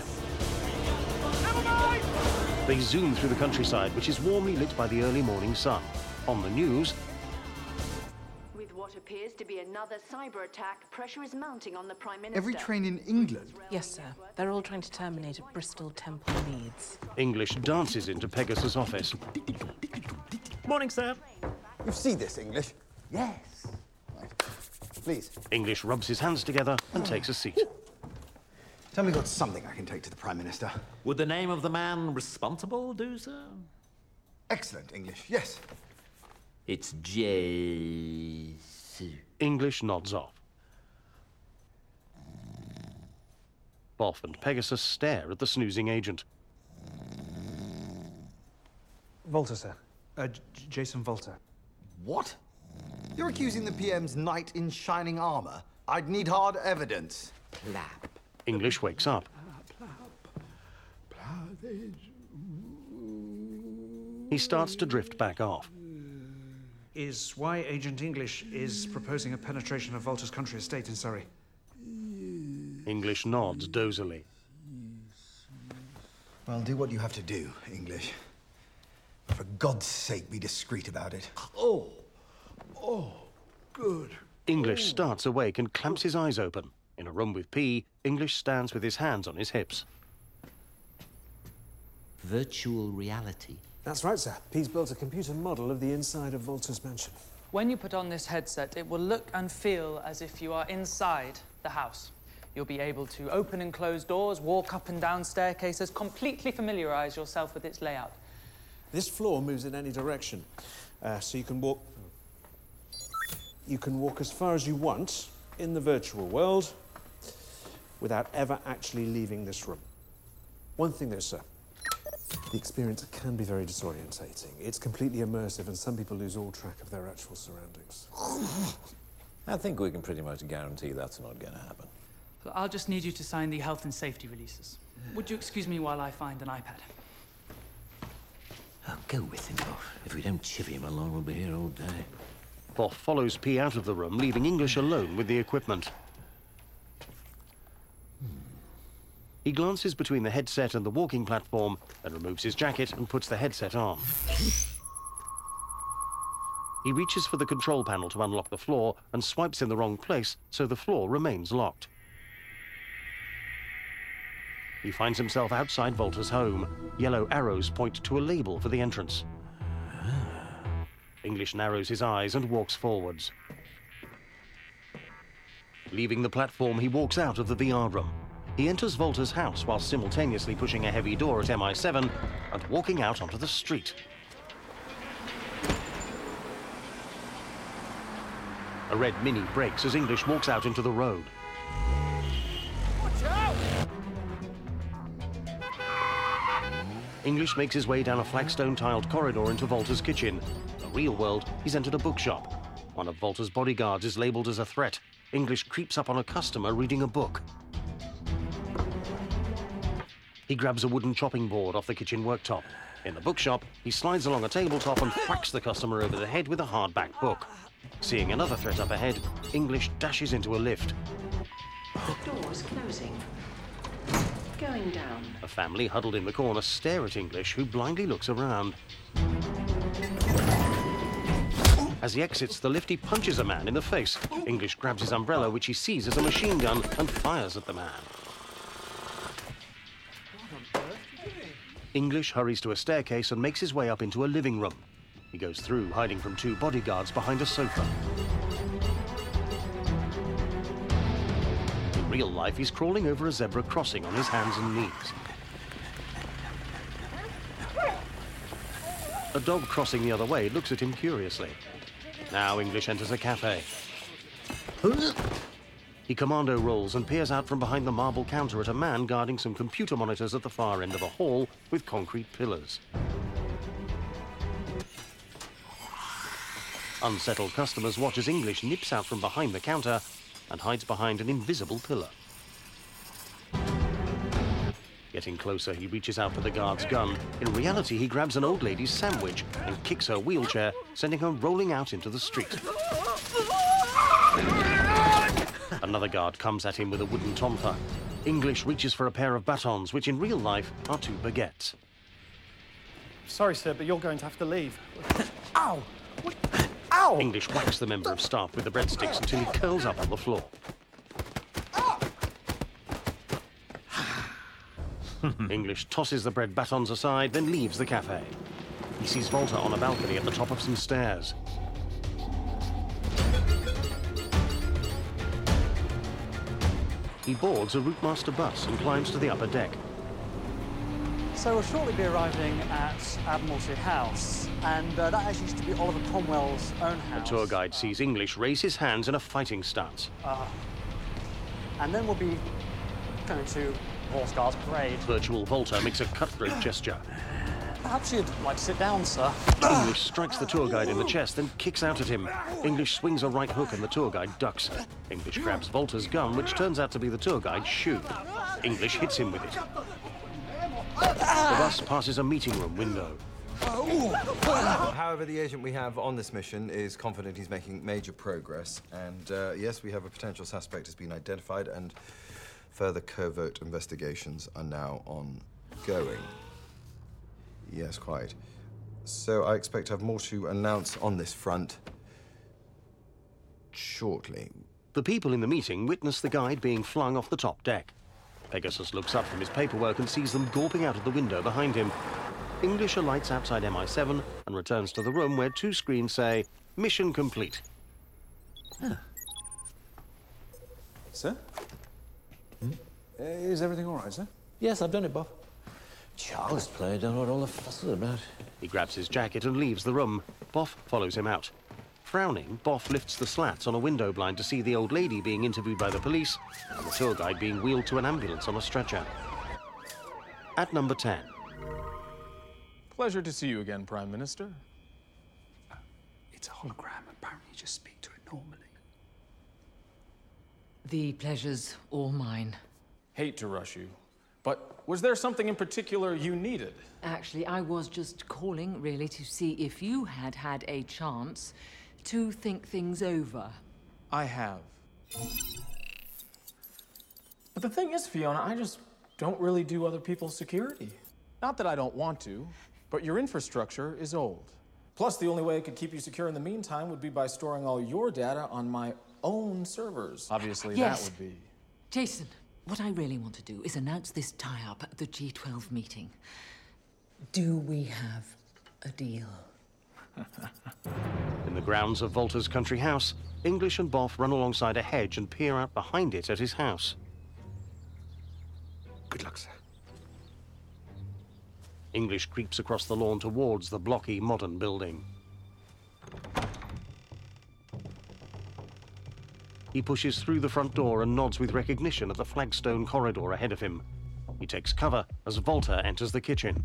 They zoom through the countryside, which is warmly lit by the early morning sun. On the news,
with what appears to be another cyber attack, pressure is mounting on the Prime Minister.
Every train in England?
Yes, sir. They're all trying to terminate at Bristol Temple Meads.
English dances into Pegasus' office.
Morning, sir.
You see this, English? Yes. Right. Please.
English rubs his hands together and takes a seat.
Tell me what's something I can take to the Prime Minister.
Would the name of the man responsible do so?
Excellent, English, yes.
It's J. C. .
English nods off. Boff and Pegasus stare at the snoozing agent.
Volta, sir. Uh, J Jason Volta.
What? You're accusing the P M's knight in shining armor? I'd need hard evidence. Plap.
English wakes up. He starts to drift back off.
Is why Agent English is proposing a penetration of Volta's country estate in Surrey.
English nods dozily.
Well, do what you have to do, English. For God's sake, be discreet about it.
Oh, oh, good.
English starts awake and clamps his eyes open. In a room with P, English stands with his hands on his hips.
Virtual reality.
That's right, sir. P's built a computer model of the inside of Volta's mansion.
When you put on this headset, it will look and feel as if you are inside the house. You'll be able to open and close doors, walk up and down staircases, completely familiarize yourself with its layout.
This floor moves in any direction, uh, so you can walk... You can walk as far as you want in the virtual world without ever actually leaving this room. One thing though, sir. The experience can be very disorientating. It's completely immersive, and some people lose all track of their actual surroundings.
I think we can pretty much guarantee that's not going to happen.
So I'll just need you to sign the health and safety releases. Would you excuse me while I find an iPad?
Oh, go with him, Boff. If we don't chivvy him along, we'll be here all day.
Boff follows P out of the room, leaving English alone with the equipment. He glances between the headset and the walking platform, then removes his jacket and puts the headset on. He reaches for the control panel to unlock the floor and swipes in the wrong place, so the floor remains locked. He finds himself outside Volta's home. Yellow arrows point to a label for the entrance. English narrows his eyes and walks forwards. Leaving the platform, he walks out of the V R room. He enters Volta's house while simultaneously pushing a heavy door at M I seven and walking out onto the street. A red Mini brakes as English walks out into the road.
Watch out!
English makes his way down a flagstone-tiled corridor into Volta's kitchen. In the real world, he's entered a bookshop. One of Volta's bodyguards is labeled as a threat. English creeps up on a customer reading a book. He grabs a wooden chopping board off the kitchen worktop. In the bookshop, he slides along a tabletop and whacks the customer over the head with a hardback book. Seeing another threat up ahead, English dashes into a lift.
The door's closing. Going down.
A family huddled in the corner stare at English, who blindly looks around. As he exits the lift, he punches a man in the face. English grabs his umbrella, which he sees as a machine gun, and fires at the man. English hurries to a staircase and makes his way up into a living room. He goes through, hiding from two bodyguards behind a sofa. In real life, he's crawling over a zebra crossing on his hands and knees. A dog crossing the other way looks at him curiously. Now English enters a cafe. He commando rolls and peers out from behind the marble counter at a man guarding some computer monitors at the far end of a hall with concrete pillars. Unsettled customers watch as English nips out from behind the counter and hides behind an invisible pillar. Getting closer, he reaches out for the guard's gun. In reality, he grabs an old lady's sandwich and kicks her wheelchair, sending her rolling out into the street. Another guard comes at him with a wooden tonfa. English reaches for a pair of batons, which in real life are two baguettes.
Sorry, sir, but you're going to have to leave.
Ow! Ow!
English whacks the member of staff with the breadsticks until he curls up on the floor. English tosses the bread batons aside, then leaves the cafe. He sees Volta on a balcony at the top of some stairs. He boards a Routemaster bus and climbs to the upper deck.
So we'll shortly be arriving at Admiralty House, and uh, that actually used to be Oliver Cromwell's own
The
house.
tour guide sees English raise his hands in a fighting stance.
Uh, and then we'll be going to Horse Guards Parade.
Virtual Volta makes a cutthroat gesture.
Perhaps you'd like to sit down, sir.
English strikes the tour guide in the chest, then kicks out at him. English swings a right hook and the tour guide ducks. English grabs Volta's gun, which turns out to be the tour guide's shoe. English hits him with it. The bus passes a meeting room window.
However, the agent we have on this mission is confident he's making major progress. And uh, yes, we have a potential suspect has been identified, and further covert investigations are now ongoing. Yes, quite. So I expect to have more to announce on this front shortly.
The people in the meeting witness the guide being flung off the top deck. Pegasus looks up from his paperwork and sees them gawping out of the window behind him. English alights outside M I seven and returns to the room where two screens say, "Mission complete."
Huh. Sir? Hmm? Uh, is everything all right, sir?
Yes, I've done it, Bob. Child's play, I don't know what all the fuss is about.
He grabs his jacket and leaves the room. Boff follows him out. Frowning, Boff lifts the slats on a window blind to see the old lady being interviewed by the police and the tour guide being wheeled to an ambulance on a stretcher. At number ten.
Pleasure to see you again, Prime Minister.
It's a hologram. Apparently you just speak to it normally.
The pleasure's all mine.
Hate to rush you, but was there something in particular you needed?
Actually, I was just calling, really, to see if you had had a chance to think things over.
I have. But the thing is, Fiona, I just don't really do other people's security. Not that I don't want to, but your infrastructure is old. Plus, the only way I could keep you secure in the meantime would be by storing all your data on my own servers. Obviously,
Yes.
that would be...
Jason, what I really want to do is announce this tie-up at the G twelve meeting. Do we have a deal?
In the grounds of Volta's country house, English and Boff run alongside a hedge and peer out behind it at his house.
Good luck, sir.
English creeps across the lawn towards the blocky, modern building. He pushes through the front door and nods with recognition at the flagstone corridor ahead of him. He takes cover as Volta enters the kitchen.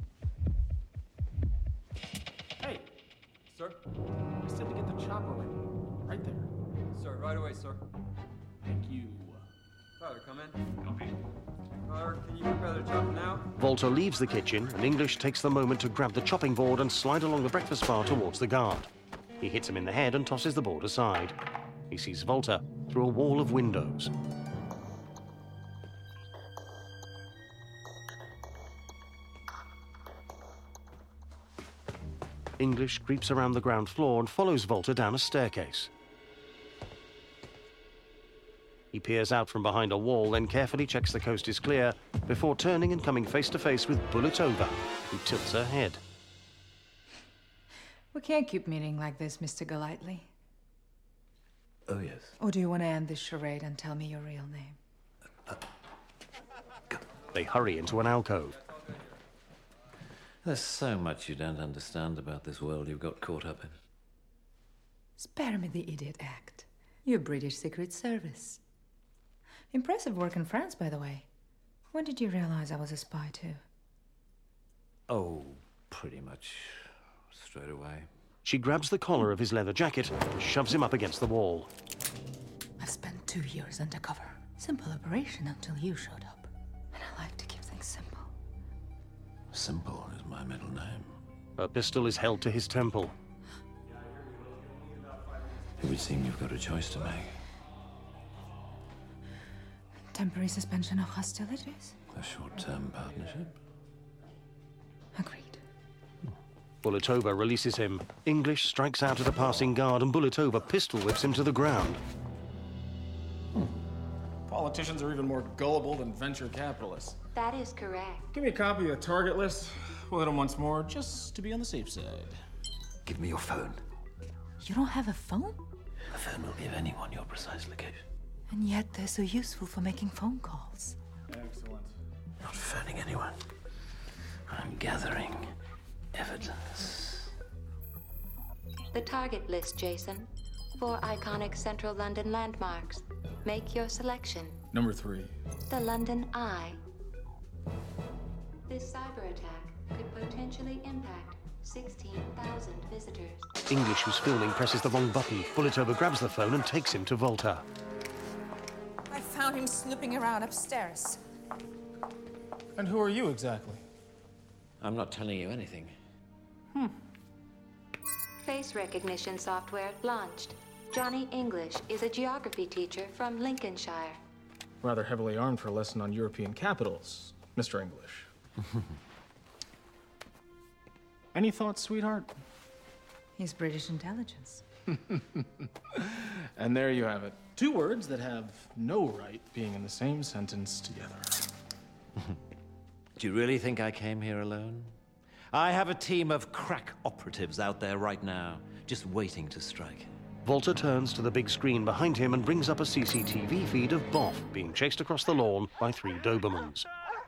Hey, sir. I said to get the chopper ready. Right there.
Sir, right away, sir.
Thank you.
Tyler, come in. Copy. Tyler, can you prepare the chopper now?
Volta leaves the kitchen, and English takes the moment to grab the chopping board and slide along the breakfast bar towards the guard. He hits him in the head and tosses the board aside. He sees Volta through a wall of windows. English creeps around the ground floor and follows Volta down a staircase. He peers out from behind a wall, then carefully checks the coast is clear before turning and coming face to face with Bulletova, who tilts her head.
We can't keep meeting like this, Mister Golightly.
Oh, yes.
Or do you want to end this charade and tell me your real name?
They hurry into an alcove.
There's so much you don't understand about this world you've got caught up in.
Spare me the idiot act. You're British Secret Service. Impressive work in France, by the way. When did you realize I was a spy, too?
Oh, pretty much straight away.
She grabs the collar of his leather jacket and shoves him up against the wall.
I've spent two years undercover. Simple operation until you showed up. And I like to keep things simple.
Simple is my middle name.
Her pistol is held to his temple.
It would seem you've got a choice to make.
Temporary suspension of hostilities?
A short-term partnership?
Agreed.
Bulletova releases him. English strikes out at a passing guard, and Bulletova pistol whips him to the ground.
Politicians are even more gullible than venture capitalists.
That is correct.
Give me a copy of the target list. We'll hit them once more, just to be on the safe side.
Give me your phone.
You don't have a phone?
The phone will give anyone your precise location.
And yet they're so useful for making phone calls.
Excellent.
Not phoning anyone. I'm gathering evidence.
The target list, Jason. Four iconic central London landmarks. Make your selection.
Number three.
The London Eye. This cyber attack could potentially impact sixteen thousand visitors.
English, who's filming, presses the wrong button. Bulletover grabs the phone and takes him to Volta.
I found him snooping around upstairs.
And who are you exactly?
I'm not telling you anything.
Hmm.
Face recognition software launched. Johnny English is a geography teacher from Lincolnshire.
Rather heavily armed for a lesson on European capitals, Mister English. Any thoughts, sweetheart?
He's British intelligence.
And there you have it. Two words that have no right being in the same sentence together.
Do you really think I came here alone? I have a team of crack operatives out there right now, just waiting to strike.
Volta turns to the big screen behind him and brings up a C C T V feed of Boff being chased across the lawn by three Dobermans.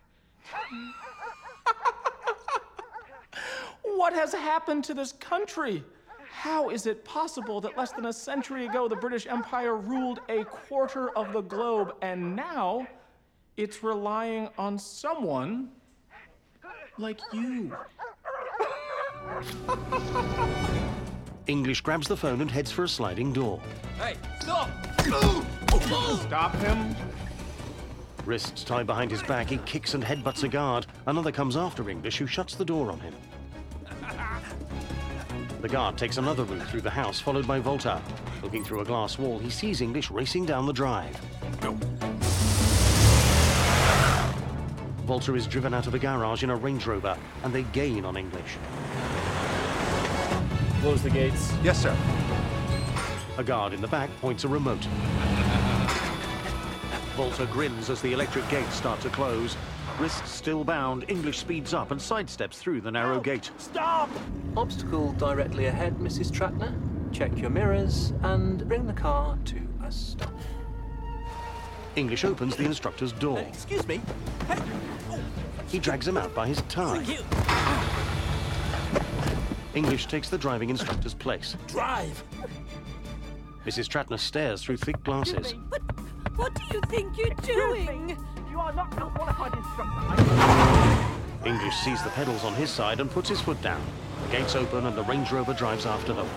What has happened to this country? How is it possible that less than a century ago the British Empire ruled a quarter of the globe, and now it's relying on someone like you?
English grabs the phone and heads for a sliding door.
Hey, stop!
Stop him.
Wrists tied behind his back, he kicks and headbutts a guard. Another comes after English, who shuts the door on him. The guard takes another route through the house, followed by Volta. Looking through a glass wall, he sees English racing down the drive. Volta is driven out of a garage in a Range Rover, and they gain on English.
Close the gates.
Yes, sir.
A guard in the back points a remote. Volta grins as the electric gates start to close. Wrists still bound, English speeds up and sidesteps through the narrow gate.
Stop!
Obstacle directly ahead, Missus Tratner. Check your mirrors and bring the car to a stop.
English opens the instructor's door.
Uh, excuse me. Hey.
He drags him out by his tie.
You.
English takes the driving instructor's place.
Drive!
Missus Tratner stares through thick glasses.
But what do you think you're doing? You are not a qualified instructor.
English sees the pedals on his side and puts his foot down. The gates open and the Range Rover drives after them.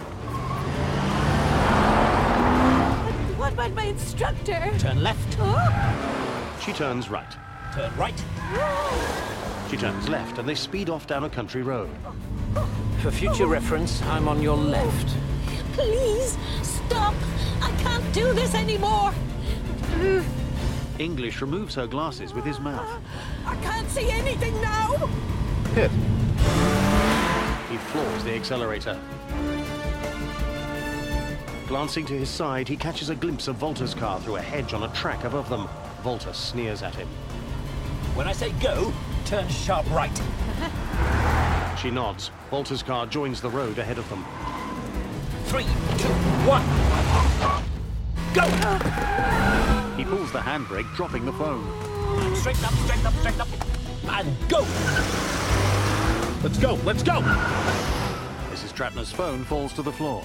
What about my instructor?
Turn left.
Oh.
She turns right.
Turn right.
She turns left and they speed off down a country road.
For future reference, I'm on your left.
Please, stop! I can't do this anymore!
English removes her glasses with his mouth.
I can't see anything now!
Hit.
He floors the accelerator. Glancing to his side, he catches a glimpse of Volta's car through a hedge on a track above them. Volta sneers at him.
When I say go, turn sharp right.
She nods. Volta's car joins the road ahead of them.
Three, two, one. Go!
He pulls the handbrake, dropping the phone.
Straighten up, straighten up, straighten up. And go!
Let's go, let's go! Missus Tratner's phone falls to the floor.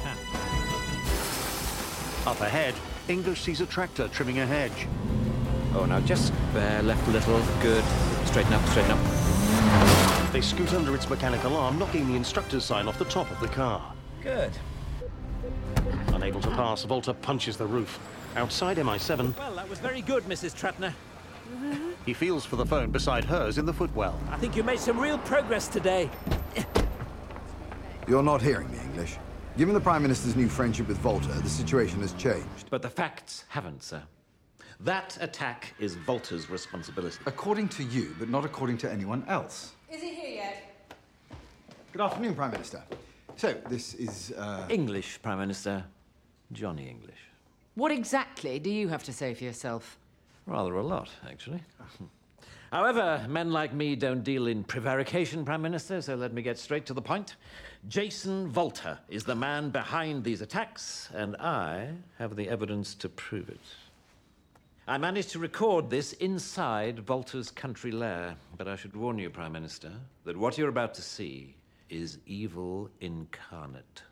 Up ahead, English sees a tractor trimming a hedge.
Oh, now just bear left a little. Good. Straighten up, straighten up.
They scoot under its mechanical arm, knocking the instructor's sign off the top of the car.
Good.
Unable to pass, Volta punches the roof. Outside M I seven...
Well, that was very good, Missus Tratner.
He feels for the phone beside hers in the footwell.
I think you made some real progress today.
You're not hearing me, English. Given the Prime Minister's new friendship with Volta, the situation has changed.
But the facts haven't, sir. That attack is Volta's responsibility.
According to you, but not according to anyone else.
Is he here yet?
Good afternoon, Prime Minister. So, this is, uh...
English, Prime Minister. Johnny English.
What exactly do you have to say for yourself?
Rather a lot, actually. However, men like me don't deal in prevarication, Prime Minister, so let me get straight to the point. Jason Volta is the man behind these attacks, and I have the evidence to prove it. I managed to record this inside Volta's country lair, but I should warn you, Prime Minister, that what you're about to see is evil incarnate.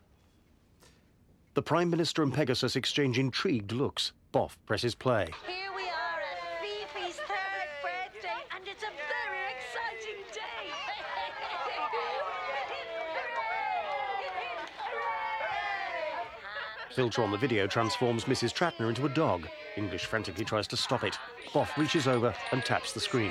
The Prime Minister and Pegasus exchange intrigued looks. Boff presses play.
Here we are at
filter on the video transforms Missus Trattner into a dog. English frantically tries to stop it. Boff reaches over and taps the screen.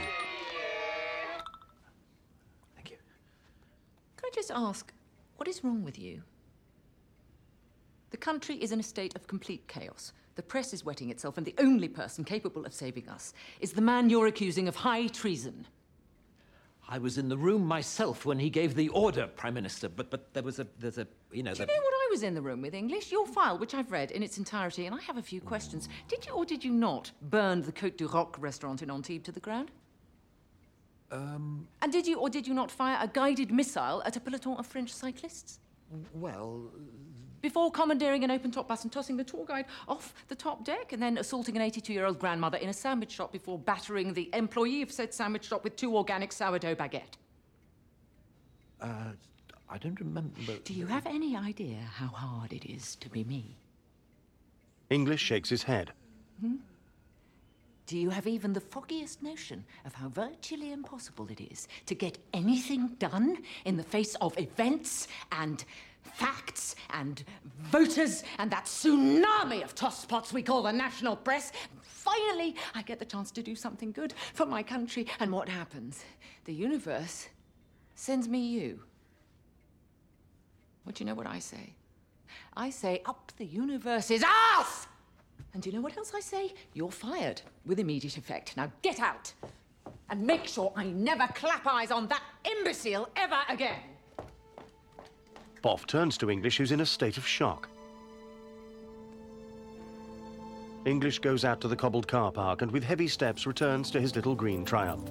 Can I just ask, what is wrong with you? The country is in a state of complete chaos. The press is wetting itself, and the only person capable of saving us is the man you're accusing of high treason.
I was in the room myself when he gave the order, Prime Minister, but but there was a, there's a, you know...
Do you
the...
know what I was in the room with, English? Your file, which I've read in its entirety, and I have a few questions. Did you or did you not burn the Côte du Roc restaurant in Antibes to the ground?
Um...
And did you or did you not fire a guided missile at a peloton of French cyclists?
Well...
Before commandeering an open-top bus and tossing the tour guide off the top deck, and then assaulting an eighty-two-year-old grandmother in a sandwich shop before battering the employee of said sandwich shop with two organic sourdough baguette.
Uh, I don't remember...
Do you have any idea how hard it is to be me?
English shakes his head.
Hmm? Do you have even the foggiest notion of how virtually impossible it is to get anything done in the face of events and facts and voters and that tsunami of tosspots we call the national press? Finally, I get the chance to do something good for my country, and what happens? The universe sends me you. Well, do you know what I say? I say, up the universe's ass! And do you know what else I say? You're fired with immediate effect. Now get out and make sure I never clap eyes on that imbecile ever again.
Boff turns to English, who's in a state of shock. English goes out to the cobbled car park and with heavy steps returns to his little green Triumph.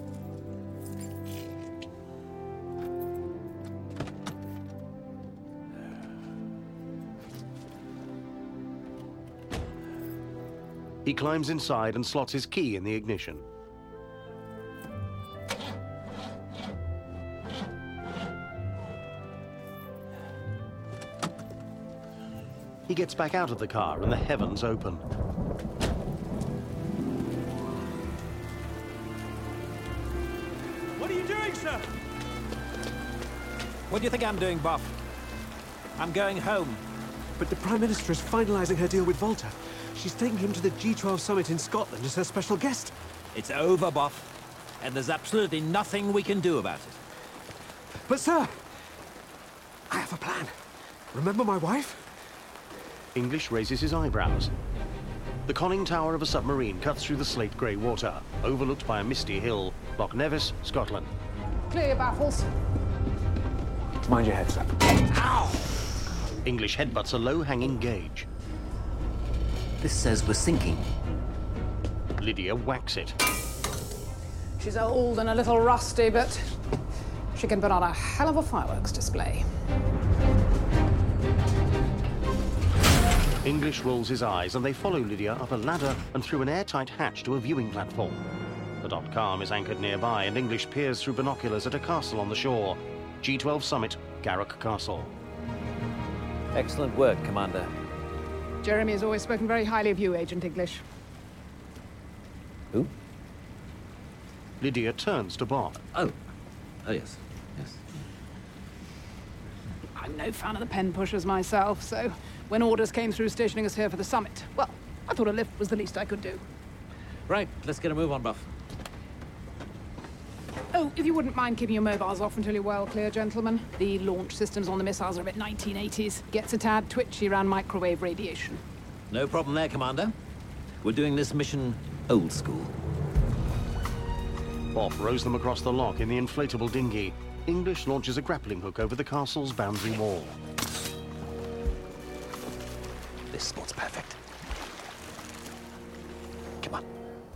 He climbs inside and slots his key in the ignition. He gets back out of the car and the heavens open.
What are you doing, sir?
What do you think I'm doing, Boff? I'm going home.
But the Prime Minister is finalising her deal with Volta. She's taking him to the G twelve summit in Scotland as her special guest.
It's over, Boff. And there's absolutely nothing we can do about it.
But, sir, I have a plan. Remember my wife?
English raises his eyebrows. The conning tower of a submarine cuts through the slate-grey water, overlooked by a misty hill. Loch Nevis, Scotland.
Clear your baffles.
Mind your head, sir.
Ow! English headbutts a low-hanging gauge.
This says we're sinking.
Lydia whacks it.
She's old and a little rusty, but she can put on a hell of a fireworks display.
English rolls his eyes and they follow Lydia up a ladder and through an airtight hatch to a viewing platform. The Dot-Com is anchored nearby and English peers through binoculars at a castle on the shore. G twelve summit, Garrock Castle.
Excellent work, Commander.
Jeremy has always spoken very highly of you, Agent English.
Who?
Lydia turns to Boff.
Oh. Oh, yes. Yes.
I'm no fan of the pen pushers myself, so when orders came through stationing us here for the summit, well, I thought a lift was the least I could do.
Right, let's get a move on, Boff.
Oh, if you wouldn't mind keeping your mobiles off until you're well clear, gentlemen. The launch systems on the missiles are a bit nineteen eighties. Gets a tad twitchy around microwave radiation.
No problem there, Commander. We're doing this mission old school.
Boff rows them across the lock in the inflatable dinghy. English launches a grappling hook over the castle's boundary wall.
This spot's perfect. Come on.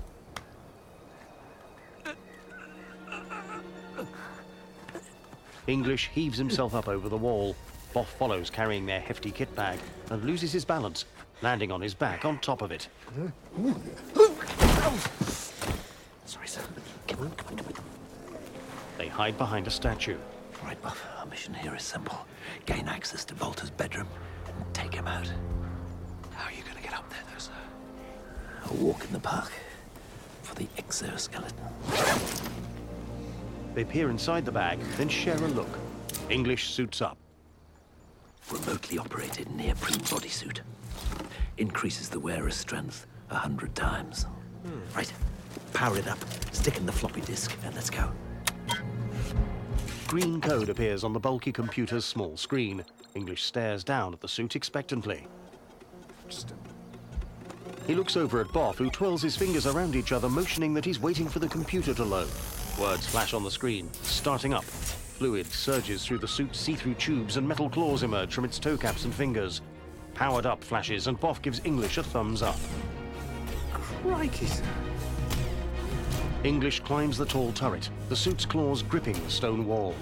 English heaves himself up over the wall. Boff follows, carrying their hefty kit bag, and loses his balance, landing on his back on top of it.
Sorry, sir. Come on, come on, come on.
They hide behind a statue.
Right, Boff. Our mission here is simple. Gain access to Volta's bedroom and take him out.
How are you going to get up there, though, sir?
A walk in the park for the exoskeleton.
They peer inside the bag, then share a look. English suits up.
remotely operated neoprene bodysuit. Increases the wearer's strength a hundred times. Hmm. Right, power it up, stick in the floppy disk, and let's go.
Green code appears on the bulky computer's small screen. English stares down at the suit expectantly. He looks over at Boff, who twirls his fingers around each other, motioning that he's waiting for the computer to load. Words flash on the screen, starting up. Fluid surges through the suit's see-through tubes and metal claws emerge from its toe caps and fingers. Powered up flashes and Boff gives English a thumbs up.
Crikey, sir.
English climbs the tall turret, the suit's claws gripping the stone wall.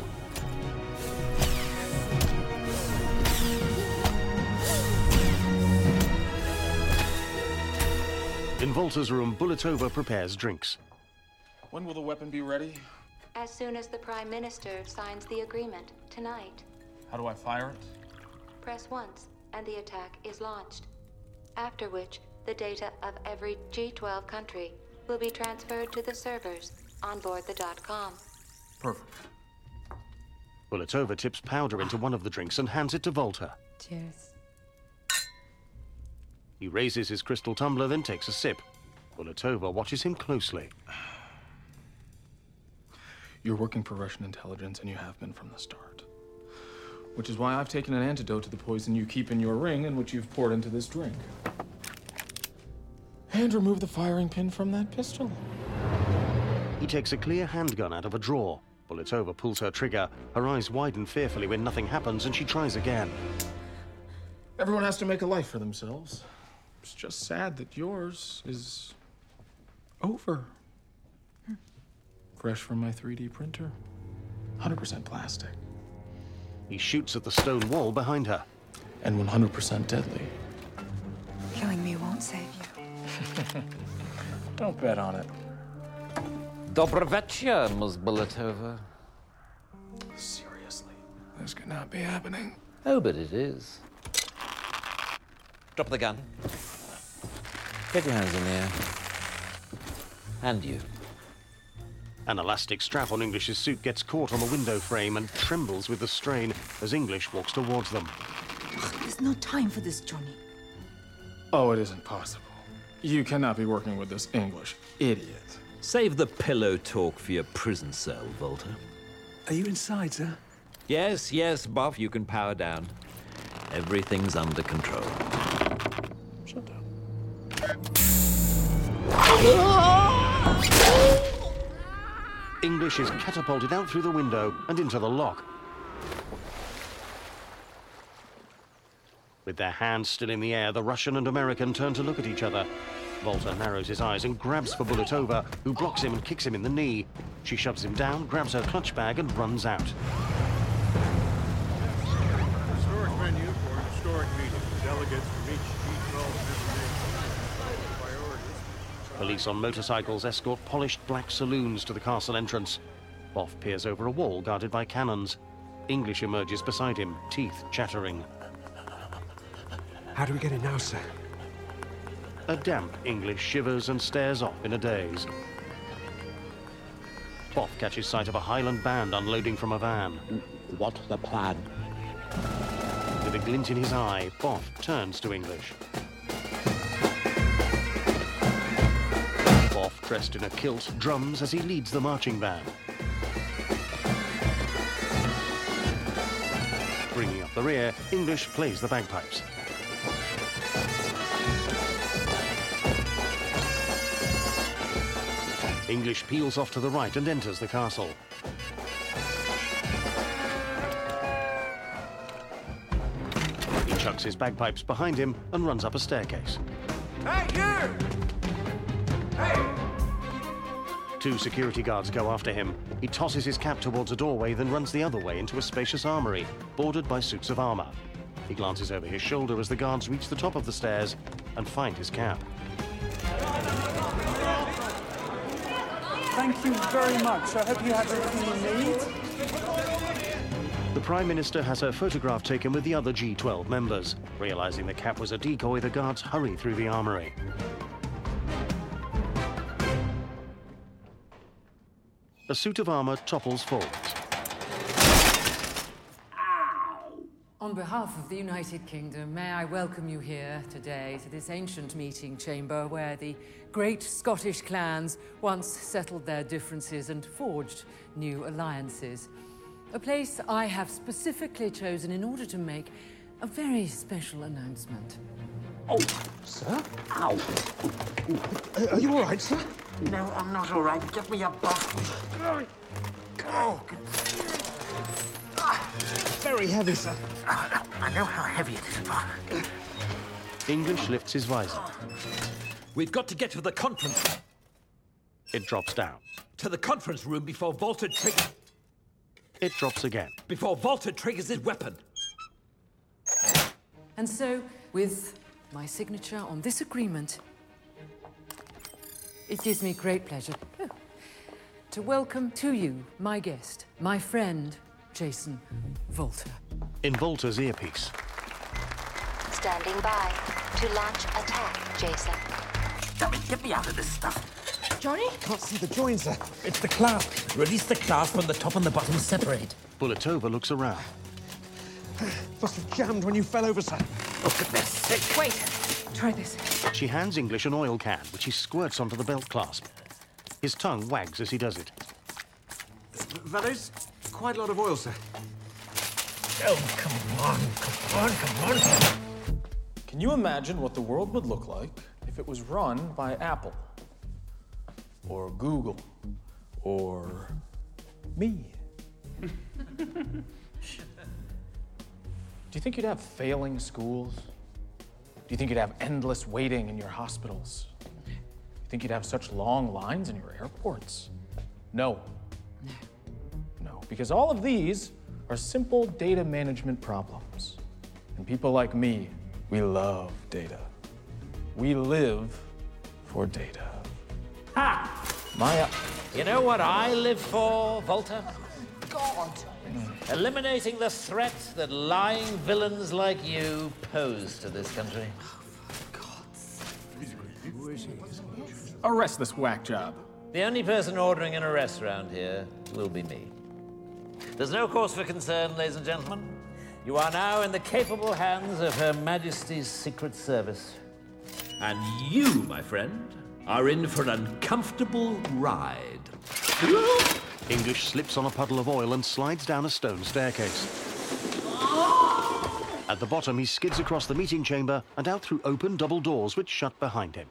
In Volta's room, Bulletova prepares drinks.
When will the weapon be ready?
As soon as the Prime Minister signs the agreement, tonight.
How do I fire it?
Press once, and the attack is launched. After which, the data of every G twelve country will be transferred to the servers on board the .com.
Perfect.
Bulletova tips powder into one of the drinks and hands it to Volta.
Cheers.
He raises his crystal tumbler, then takes a sip. Bulletova watches him closely.
You're working for Russian intelligence, and you have been from the start. Which is why I've taken an antidote to the poison you keep in your ring and which you've poured into this drink. And remove the firing pin from that pistol.
He takes a clear handgun out of a drawer. Bulletova pulls her trigger. Her eyes widen fearfully when nothing happens, and she tries again.
Everyone has to make a life for themselves. It's just sad that yours is over. Fresh from my three D printer. one hundred percent plastic.
He shoots at the stone wall behind her.
And one hundred percent deadly.
Killing me won't save you.
Don't bet on it.
Добрый вечер, Miss Bulletova.
Seriously, this could not be happening.
Oh, but it is. Drop the gun. Get your hands in the air. And you.
An elastic strap on English's suit gets caught on the window frame and trembles with the strain as English walks towards them.
There's no time for this, Johnny.
Oh, it isn't possible. You cannot be working with this English idiot.
Save the pillow talk for your prison cell, Volta.
Are you inside, sir?
Yes, yes, Boff, you can power down. Everything's under control.
Shut down.
English is catapulted out through the window and into the lock. With their hands still in the air, the Russian and American turn to look at each other. Volta narrows his eyes and grabs for Bulletova, who blocks him and kicks him in the knee. She shoves him down, grabs her clutch bag, and runs out.
Historic venue for an historic meeting. Delegates from each G twelve priorities.
Police on motorcycles escort polished black saloons to the castle entrance. Boff peers over a wall guarded by cannons. English emerges beside him, teeth chattering.
How do we get in now, sir?
A damp English shivers and stares off in a daze. Boff catches sight of a Highland band unloading from a van.
What's the plan?
With a glint in his eye, Boff turns to English. Boff, dressed in a kilt, drums as he leads the marching band. Bringing up the rear, English plays the bagpipes. English peels off to the right and enters the castle. He chucks his bagpipes behind him and runs up a staircase.
Hey, you! Hey!
Two security guards go after him. He tosses his cap towards a doorway, then runs the other way into a spacious armory, bordered by suits of armor. He glances over his shoulder as the guards reach the top of the stairs and find his cap.
Thank you very much. I hope you have everything you need.
The Prime Minister has her photograph taken with the other G twelve members. Realizing the cap was a decoy, the guards hurry through the armory. A suit of armor topples forwards.
On behalf of the United Kingdom, may I welcome you here today to this ancient meeting chamber where the great Scottish clans once settled their differences and forged new alliances. A place I have specifically chosen in order to make a very special announcement.
Oh, sir? Ow. Are you all right, sir?
No, I'm not all right. Give me a buff. Oh,
very heavy, sir.
I know how heavy it is, but...
English lifts his visor.
We've got to get to the conference.
It drops down.
To the conference room before Volta triggers...
It drops again.
Before Volta triggers his weapon.
And so, with my signature on this agreement, it gives me great pleasure oh, to welcome to you my guest, my friend, Jason Volta.
In Volta's earpiece.
Standing by to launch attack, Jason.
Damn it, get me out of this stuff.
Johnny?
Can't see the join, sir.
It's the clasp. Release the clasp when the top and the bottom separate.
Bulatova looks around.
Must have jammed when you fell over, sir.
Oh, goodness sake.
Wait. Try this.
She hands English an oil can, which he squirts onto the belt clasp. His tongue wags as he does it.
That is quite a lot of oil, sir.
Oh, come on, come on, come on.
Can you imagine what the world would look like if it was run by Apple? Or Google? Or me? Do you think you'd have failing schools? Do you think you'd have endless waiting in your hospitals? Do you think you'd have such long lines in your airports? No. No, because all of these are simple data management problems. And people like me, we love data. We live for data.
Ha!
My...
You know what I live for, Volta?
God.
Eliminating the threat that lying villains like you pose to this country.
Arrest this whack job.
The only person ordering an arrest around here will be me. There's no cause for concern, ladies and gentlemen. You are now in the capable hands of Her Majesty's Secret Service. And you, my friend, are in for an uncomfortable ride.
English slips on a puddle of oil and slides down a stone staircase. At the bottom, he skids across the meeting chamber and out through open double doors which shut behind him.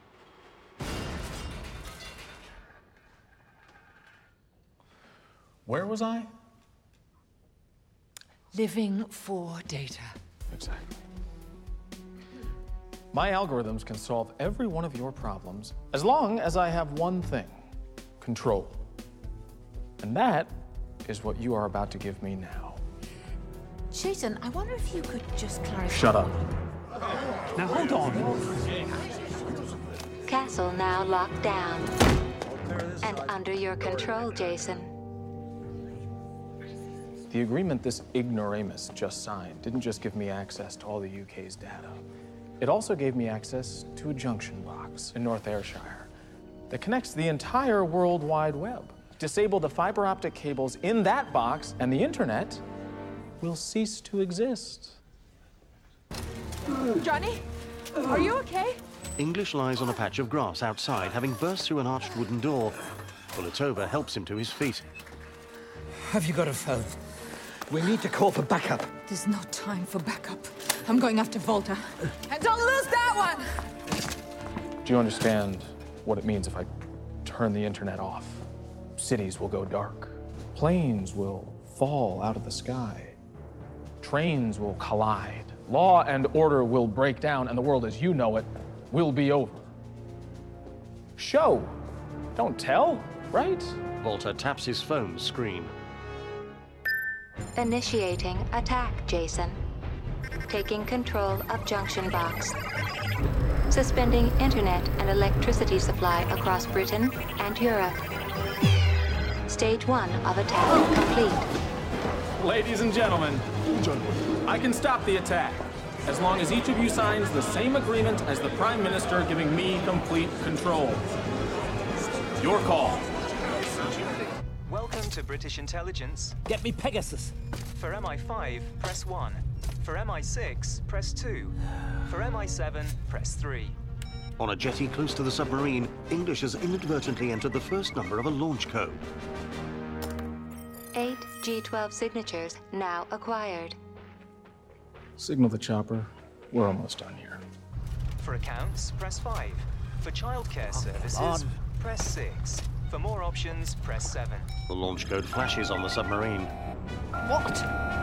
Where was I?
Living for data.
Exactly. My algorithms can solve every one of your problems as long as I have one thing: control. And that is what you are about to give me now.
Jason, I wonder if you could just clarify.
Shut up.
Now, hold on.
Castle now locked down. And under your control, Jason.
The agreement this ignoramus just signed didn't just give me access to all the U K's data. It also gave me access to a junction box in North Ayrshire that connects the entire World Wide Web. Disable the fiber optic cables in that box, and the internet will cease to exist.
Johnny, are you okay?
English lies on a patch of grass outside, having burst through an arched wooden door. Bulatova helps him to his feet.
Have you got a phone? We need to call for backup.
There's no time for backup. I'm going after Volta. And don't lose that one!
Do you understand what it means if I turn the internet off? Cities will go dark. Planes will fall out of the sky. Trains will collide. Law and order will break down, and the world as you know it will be over. Show, don't tell, right?
Volta taps his phone screen.
Initiating attack, Jason. Taking control of junction box. Suspending internet and electricity supply across Britain and Europe. Stage one of attack complete.
Ladies and gentlemen, I can stop the attack as long as each of you signs the same agreement as the Prime Minister giving me complete control. Your call.
Welcome to British Intelligence.
Get me Pegasus.
For M I five, press one. For M I six, press two. For M I seven, press three.
On a jetty close to the submarine, English has inadvertently entered the first number of a launch code.
Eight G twelve signatures now acquired.
Signal the chopper. We're almost done here.
For accounts, press five. For childcare
Oh,
services,
on.
press six. For more options, press seven.
The launch code flashes on the submarine.
What?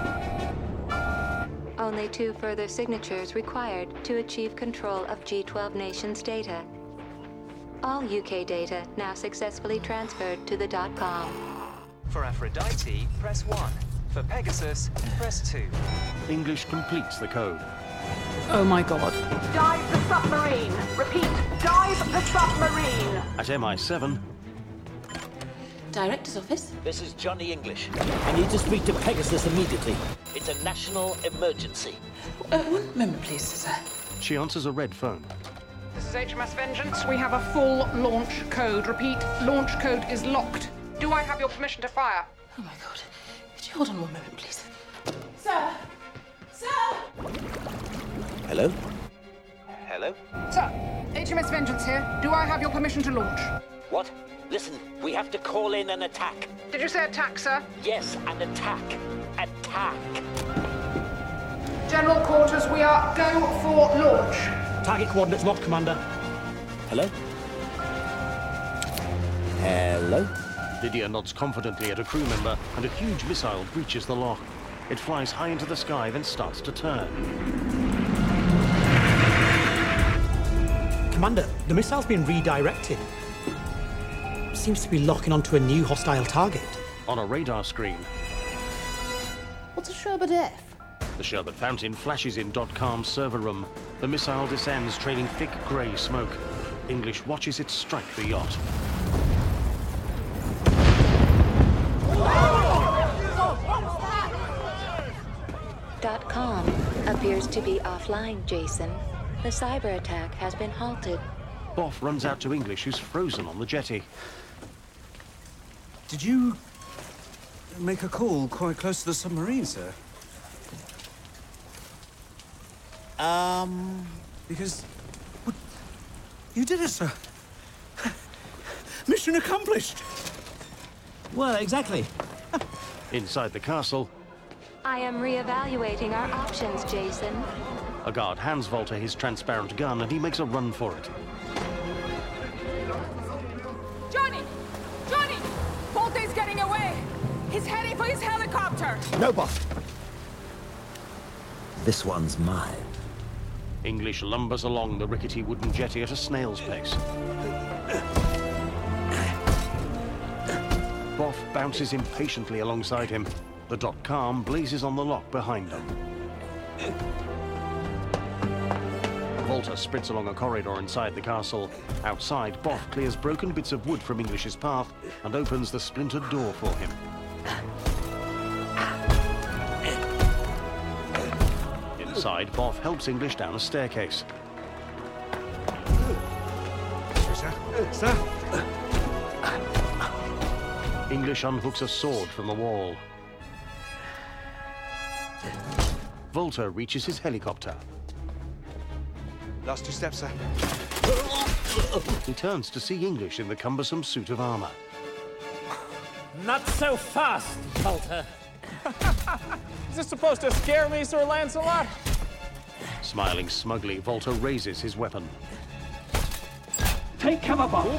Only two further signatures required to achieve control of G twelve nations' data. All U K data now successfully transferred to the .com.
For Aphrodite, press one. For Pegasus, press two.
English completes the code.
Oh my god.
Dive the submarine. Repeat, dive the submarine.
At M I seven,
Director's office?
This is Johnny English. I need to speak to Pegasus immediately. It's a national emergency.
Uh, one moment, please, sir.
she answers a red phone.
This is H M S Vengeance. We have a full launch code. Repeat, launch code is locked. Do I have your permission to fire?
Oh my god. Could you hold on one moment, please?
Sir! Sir!
Hello?
Hello?
Sir, H M S Vengeance here. Do I have your permission to launch?
What? Listen, we have to call in an attack.
Did you say attack, sir?
Yes, an attack. Attack.
General quarters, we are go for launch.
Target coordinates locked, Commander. Hello? Hello?
Lydia nods confidently at a crew member, and a huge missile breaches the lock. It flies high into the sky, then starts to turn.
Commander, the missile's been redirected. Seems to be locking onto a new hostile target.
On a radar screen,
What's a Sherbet F?
the sherbet fountain flashes in .com's server room. The missile descends, trailing thick grey smoke. English watches it strike the yacht.
.com appears to be offline, Jason. The cyber attack has been halted.
Boff runs out to English, who's frozen on the jetty.
Did you make a call quite close to the submarine, sir?
Um...
Because... What, you did it, sir. Mission accomplished.
Well, exactly.
Inside the castle,
I am re-evaluating our options, Jason.
a guard hands Volta his transparent gun, and he makes a run for it.
Johnny! Johnny! Volta's getting away! He's heading for his helicopter!
No, boss. This one's mine.
English lumbers along the rickety wooden jetty at a snail's pace. Boff bounces impatiently alongside him. The .com blazes on the lock behind them. Volta sprints along a corridor inside the castle. Outside, Boff clears broken bits of wood from English's path and opens the splintered door for him. Inside, Boff helps English down a staircase.
Sir? Sir?
English unhooks a sword from the wall. Volta reaches his helicopter.
Last two steps, sir.
He turns to see English in the cumbersome suit of armor.
Not so fast, Volta.
Is this supposed to scare me, Sir Lancelot?
Smiling smugly, Volta raises his weapon.
Take cover, Boff.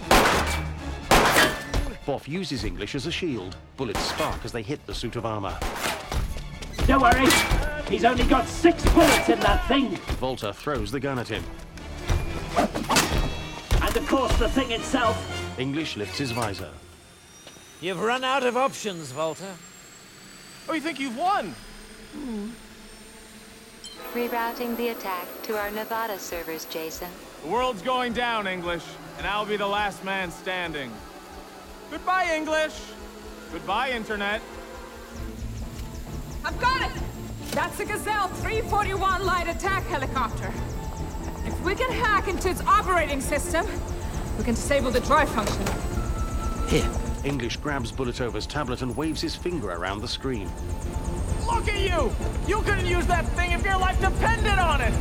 Boff uses English as a shield. Bullets spark as they hit the suit of armor.
Don't worry. He's only got six bullets in that thing.
Volta throws the gun at him.
And of course, the thing itself.
English lifts his visor.
You've run out of options, Volta.
Oh, you think you've won?
Hmm. Rerouting the attack to our Nevada servers, Jason.
The world's going down, English, and I'll be the last man standing. Goodbye, English. Goodbye, Internet.
I've got it! That's a Gazelle three forty-one light attack helicopter. If we can hack into its operating system, we can disable the drive function.
Here,
English grabs Buletova's tablet and waves his finger around the screen.
Look at you! You couldn't use that thing if your life depended on it!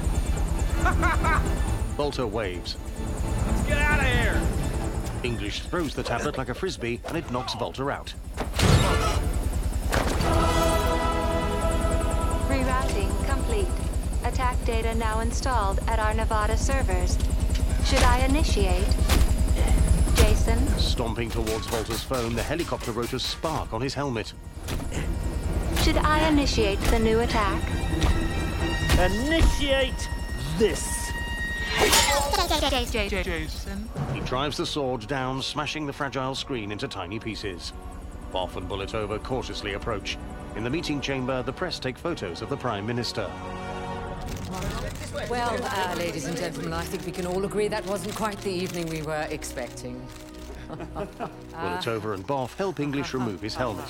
Volta waves.
Let's get out of here!
English throws the tablet like a frisbee and it knocks Volta out.
Rerouting complete. Attack data now installed at our Nevada servers. Should I initiate? Jason?
Stomping towards Volta's phone, the helicopter rotors spark on his helmet.
Should I initiate the new attack?
Initiate this!
Jason?
He drives the sword down, smashing the fragile screen into tiny pieces. Boff and Buletova cautiously approach. In the meeting chamber, the press take photos of the Prime Minister.
Well, uh, ladies and gentlemen, I think we can all agree that wasn't quite the evening we were expecting.
Buletova and Boff help English remove his helmet.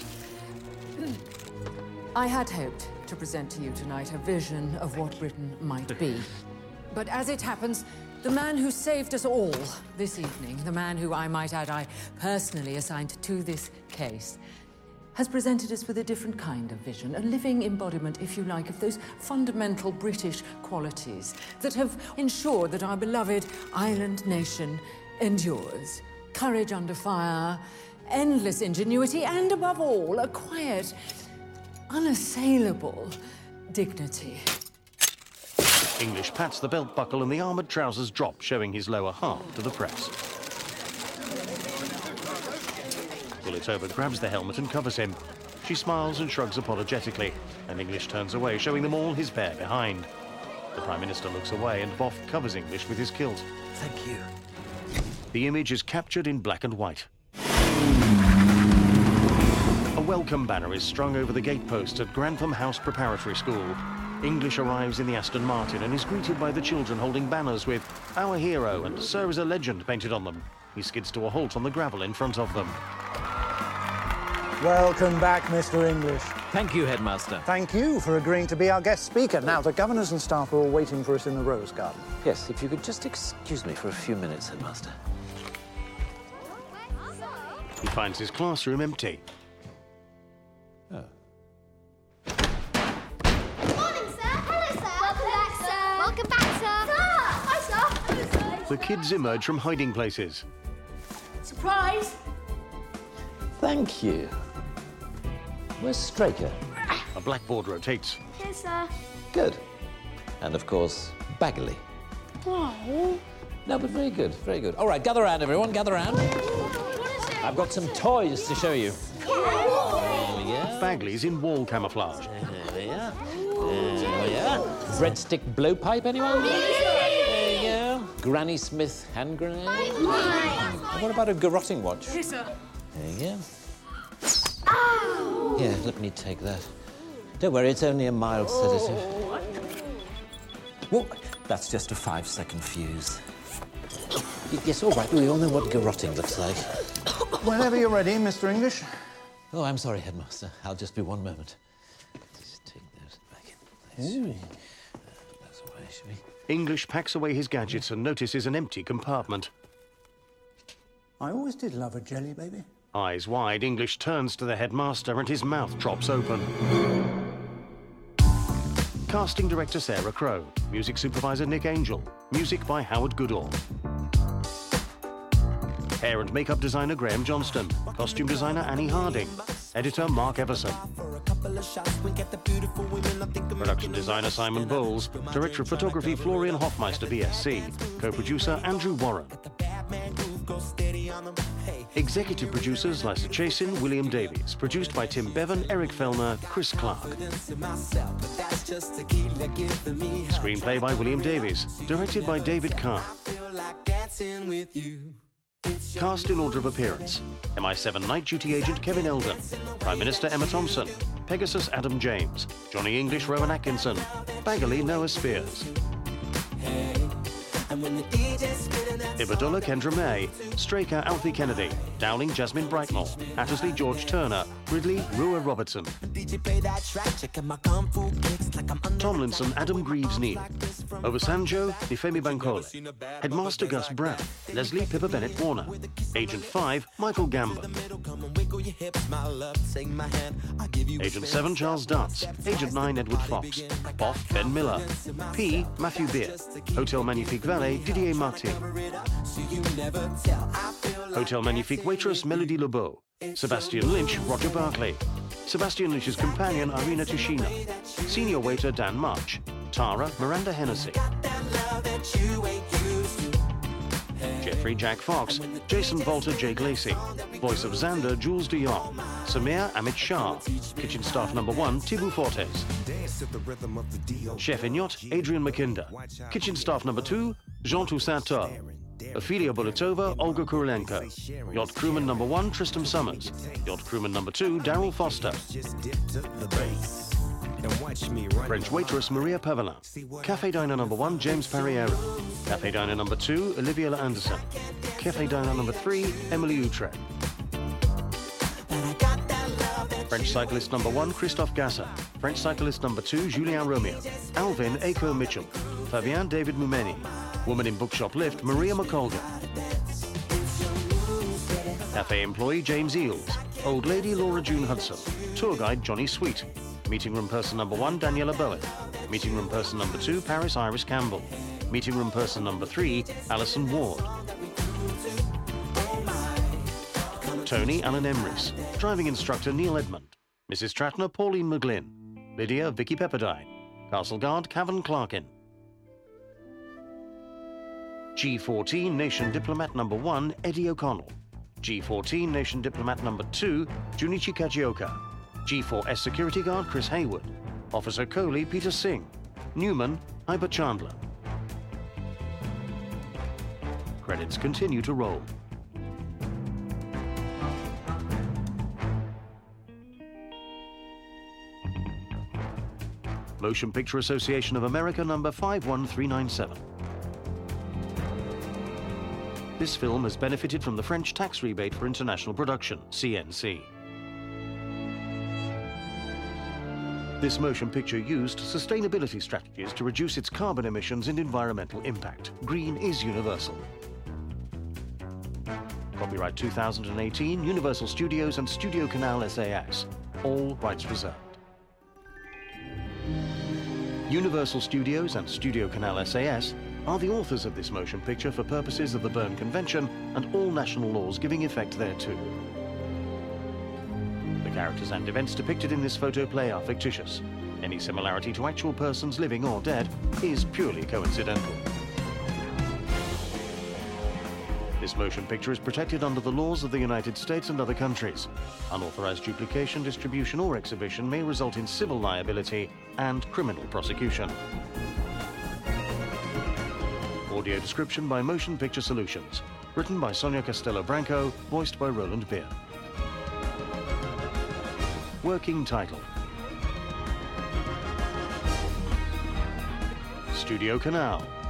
I had hoped to present to you tonight a vision of what Britain might be. But as it happens, the man who saved us all this evening, the man who, I might add, I personally assigned to this case, has presented us with a different kind of vision, a living embodiment, if you like, of those fundamental British qualities that have ensured that our beloved island nation endures. Courage under fire, endless ingenuity, and above all, a quiet, unassailable dignity.
English pats the belt buckle and the armoured trousers drop, showing his lower half to the press. Buletova grabs the helmet and covers him. She smiles and shrugs apologetically, and English turns away, showing them all his bear behind. The Prime Minister looks away, and Boff covers English with his kilt.
Thank you.
The image is captured in black and white. A welcome banner is strung over the gatepost at Grantham House Preparatory School. English arrives in the Aston Martin and is greeted by the children holding banners with "Our Hero" and "Sir is a Legend" painted on them. He skids to a halt on the gravel in front of them.
Welcome back, Mister English.
Thank you, Headmaster.
Thank you for agreeing to be our guest speaker. Now, the governors and staff are all waiting for us in the Rose Garden.
Yes, if you could just excuse me for a few minutes, Headmaster.
He finds his classroom empty.
Oh.
Welcome back, sir. Sir! Hi, sir.
The kids emerge from hiding places.
Surprise!
Thank you. Where's Straker?
A blackboard rotates.
Here, sir.
Good. And of course, Bagley.
Oh.
No, but very good, very good. All right, gather around, everyone, gather around. I've got some toys to show you. There we go.
Bagley's in wall camouflage.
There we are. There we are. Breadstick blowpipe, anyone? There you go. Granny Smith hand grenade. And what about a garrotting watch?
Here, sir.
There you go. Ow! Yeah, let me take that. Don't worry, it's only a mild sedative. Well, that's just a five-second fuse. Y yes, all right, we all know what garrotting looks like.
Whenever you're ready, Mister English.
Oh, I'm sorry, Headmaster. I'll just be one moment. Just take those back in place. That's away, shall we?
English packs away his gadgets and notices an empty compartment.
I always did love a jelly baby.
Eyes wide, English turns to the headmaster and his mouth drops open. Casting director Sarah Crowe. Music supervisor Nick Angel. Music by Howard Goodall. Hair and makeup designer Graham Johnston. Costume designer Annie Harding. Editor Mark Everson. Production designer Simon Bowles. Director of photography Florian Hoffmeister B S c. Co-producer Andrew Warren. Executive producers Lisa Chasin, William Davies. Produced by Tim Bevan, Eric Fellner, Chris Clark. Screenplay by William Davies. Directed by David Carr. Cast in order of appearance. M I seven Night Duty Agent Kevin Eldon. Prime Minister Emma Thompson. Pegasus Adam James. Johnny English Rowan Atkinson. Bagley Noah Spears.
Hey, and when the D J spit
Ibadulla Kendra May, Straker Alfie Kennedy, Dowling Jasmine Brightmore, Hattersley George Turner, Ridley Rua Robertson, Tomlinson Adam Greaves Neal, Obasanjo Nifemi Bankole, Headmaster Gus Brown, Leslie Pippa Bennett Warner, Agent five Michael Gamba, Agent seven Charles Dance, Agent nine Edward Fox, Off Ben Miller, P Matthew Beer, Hotel Magnifique Valet Didier Martin, Hotel Magnifique waitress Melody Lebeau, Sebastian Lynch Roger Barclay, Sebastian Lynch's companion Irina Tushina, senior waiter Dan March, Tara Miranda Hennessy, Jeffrey Jack Fox, Jason Volter Jake Lacey, voice of Xander Jules de Jong, Samir Amit Shah, kitchen staff number one Thibaut Fortes, chef in yacht Adrian McKinder, kitchen staff number two Jean Toussaint Tor, Ophelia Bulletova Olga Kurylenko, yacht crewman number one Tristan Summers, yacht crewman number two Daryl Foster, French waitress Maria Pavelin, cafe diner number one James Parriera, cafe diner number two Olivia La Anderson, cafe diner number three Emily Utrecht, French cyclist number one Christophe Gasser, French cyclist number two Julien Romeo, Alvin Aiko Mitchell, Fabien David Moumeni, woman in bookshop lift Maria McColgan, cafe employee James Eels, old lady Laura June Hudson, tour guide Johnny Sweet, meeting room person number one Daniela Bowen, meeting room person number two Paris Iris Campbell, meeting room person number three Alison Ward, Tony Alan Emrys, driving instructor Neil Edmond, Missus Tratner Pauline McGlynn, Lydia Vicky Pepperdine, castle guard Cavan Clarkin, G fourteen Nation Diplomat number one Eddie O'Connell, G fourteen Nation Diplomat number two Junichi Kajioka, G four S security guard Chris Haywood, Officer Coley Peter Singh, Newman Iber Chandler. Credits continue to roll. Motion Picture Association of America number five one three nine seven. This film has benefited from the French tax rebate for international production, C N C. This motion picture used sustainability strategies to reduce its carbon emissions and environmental impact. Green is universal. Copyright two thousand eighteen, Universal Studios and Studio Canal S A S. All rights reserved. Universal Studios and Studio Canal S A S are the authors of this motion picture for purposes of the Berne Convention and all national laws giving effect thereto. The characters and events depicted in this photoplay are fictitious. Any similarity to actual persons living or dead is purely coincidental. This motion picture is protected under the laws of the United States and other countries. Unauthorized duplication, distribution, or exhibition may result in civil liability and criminal prosecution. Audio description by Motion Picture Solutions. Written by Sonia Castello Branco, voiced by Roland Beer. Working title: Studio Canal.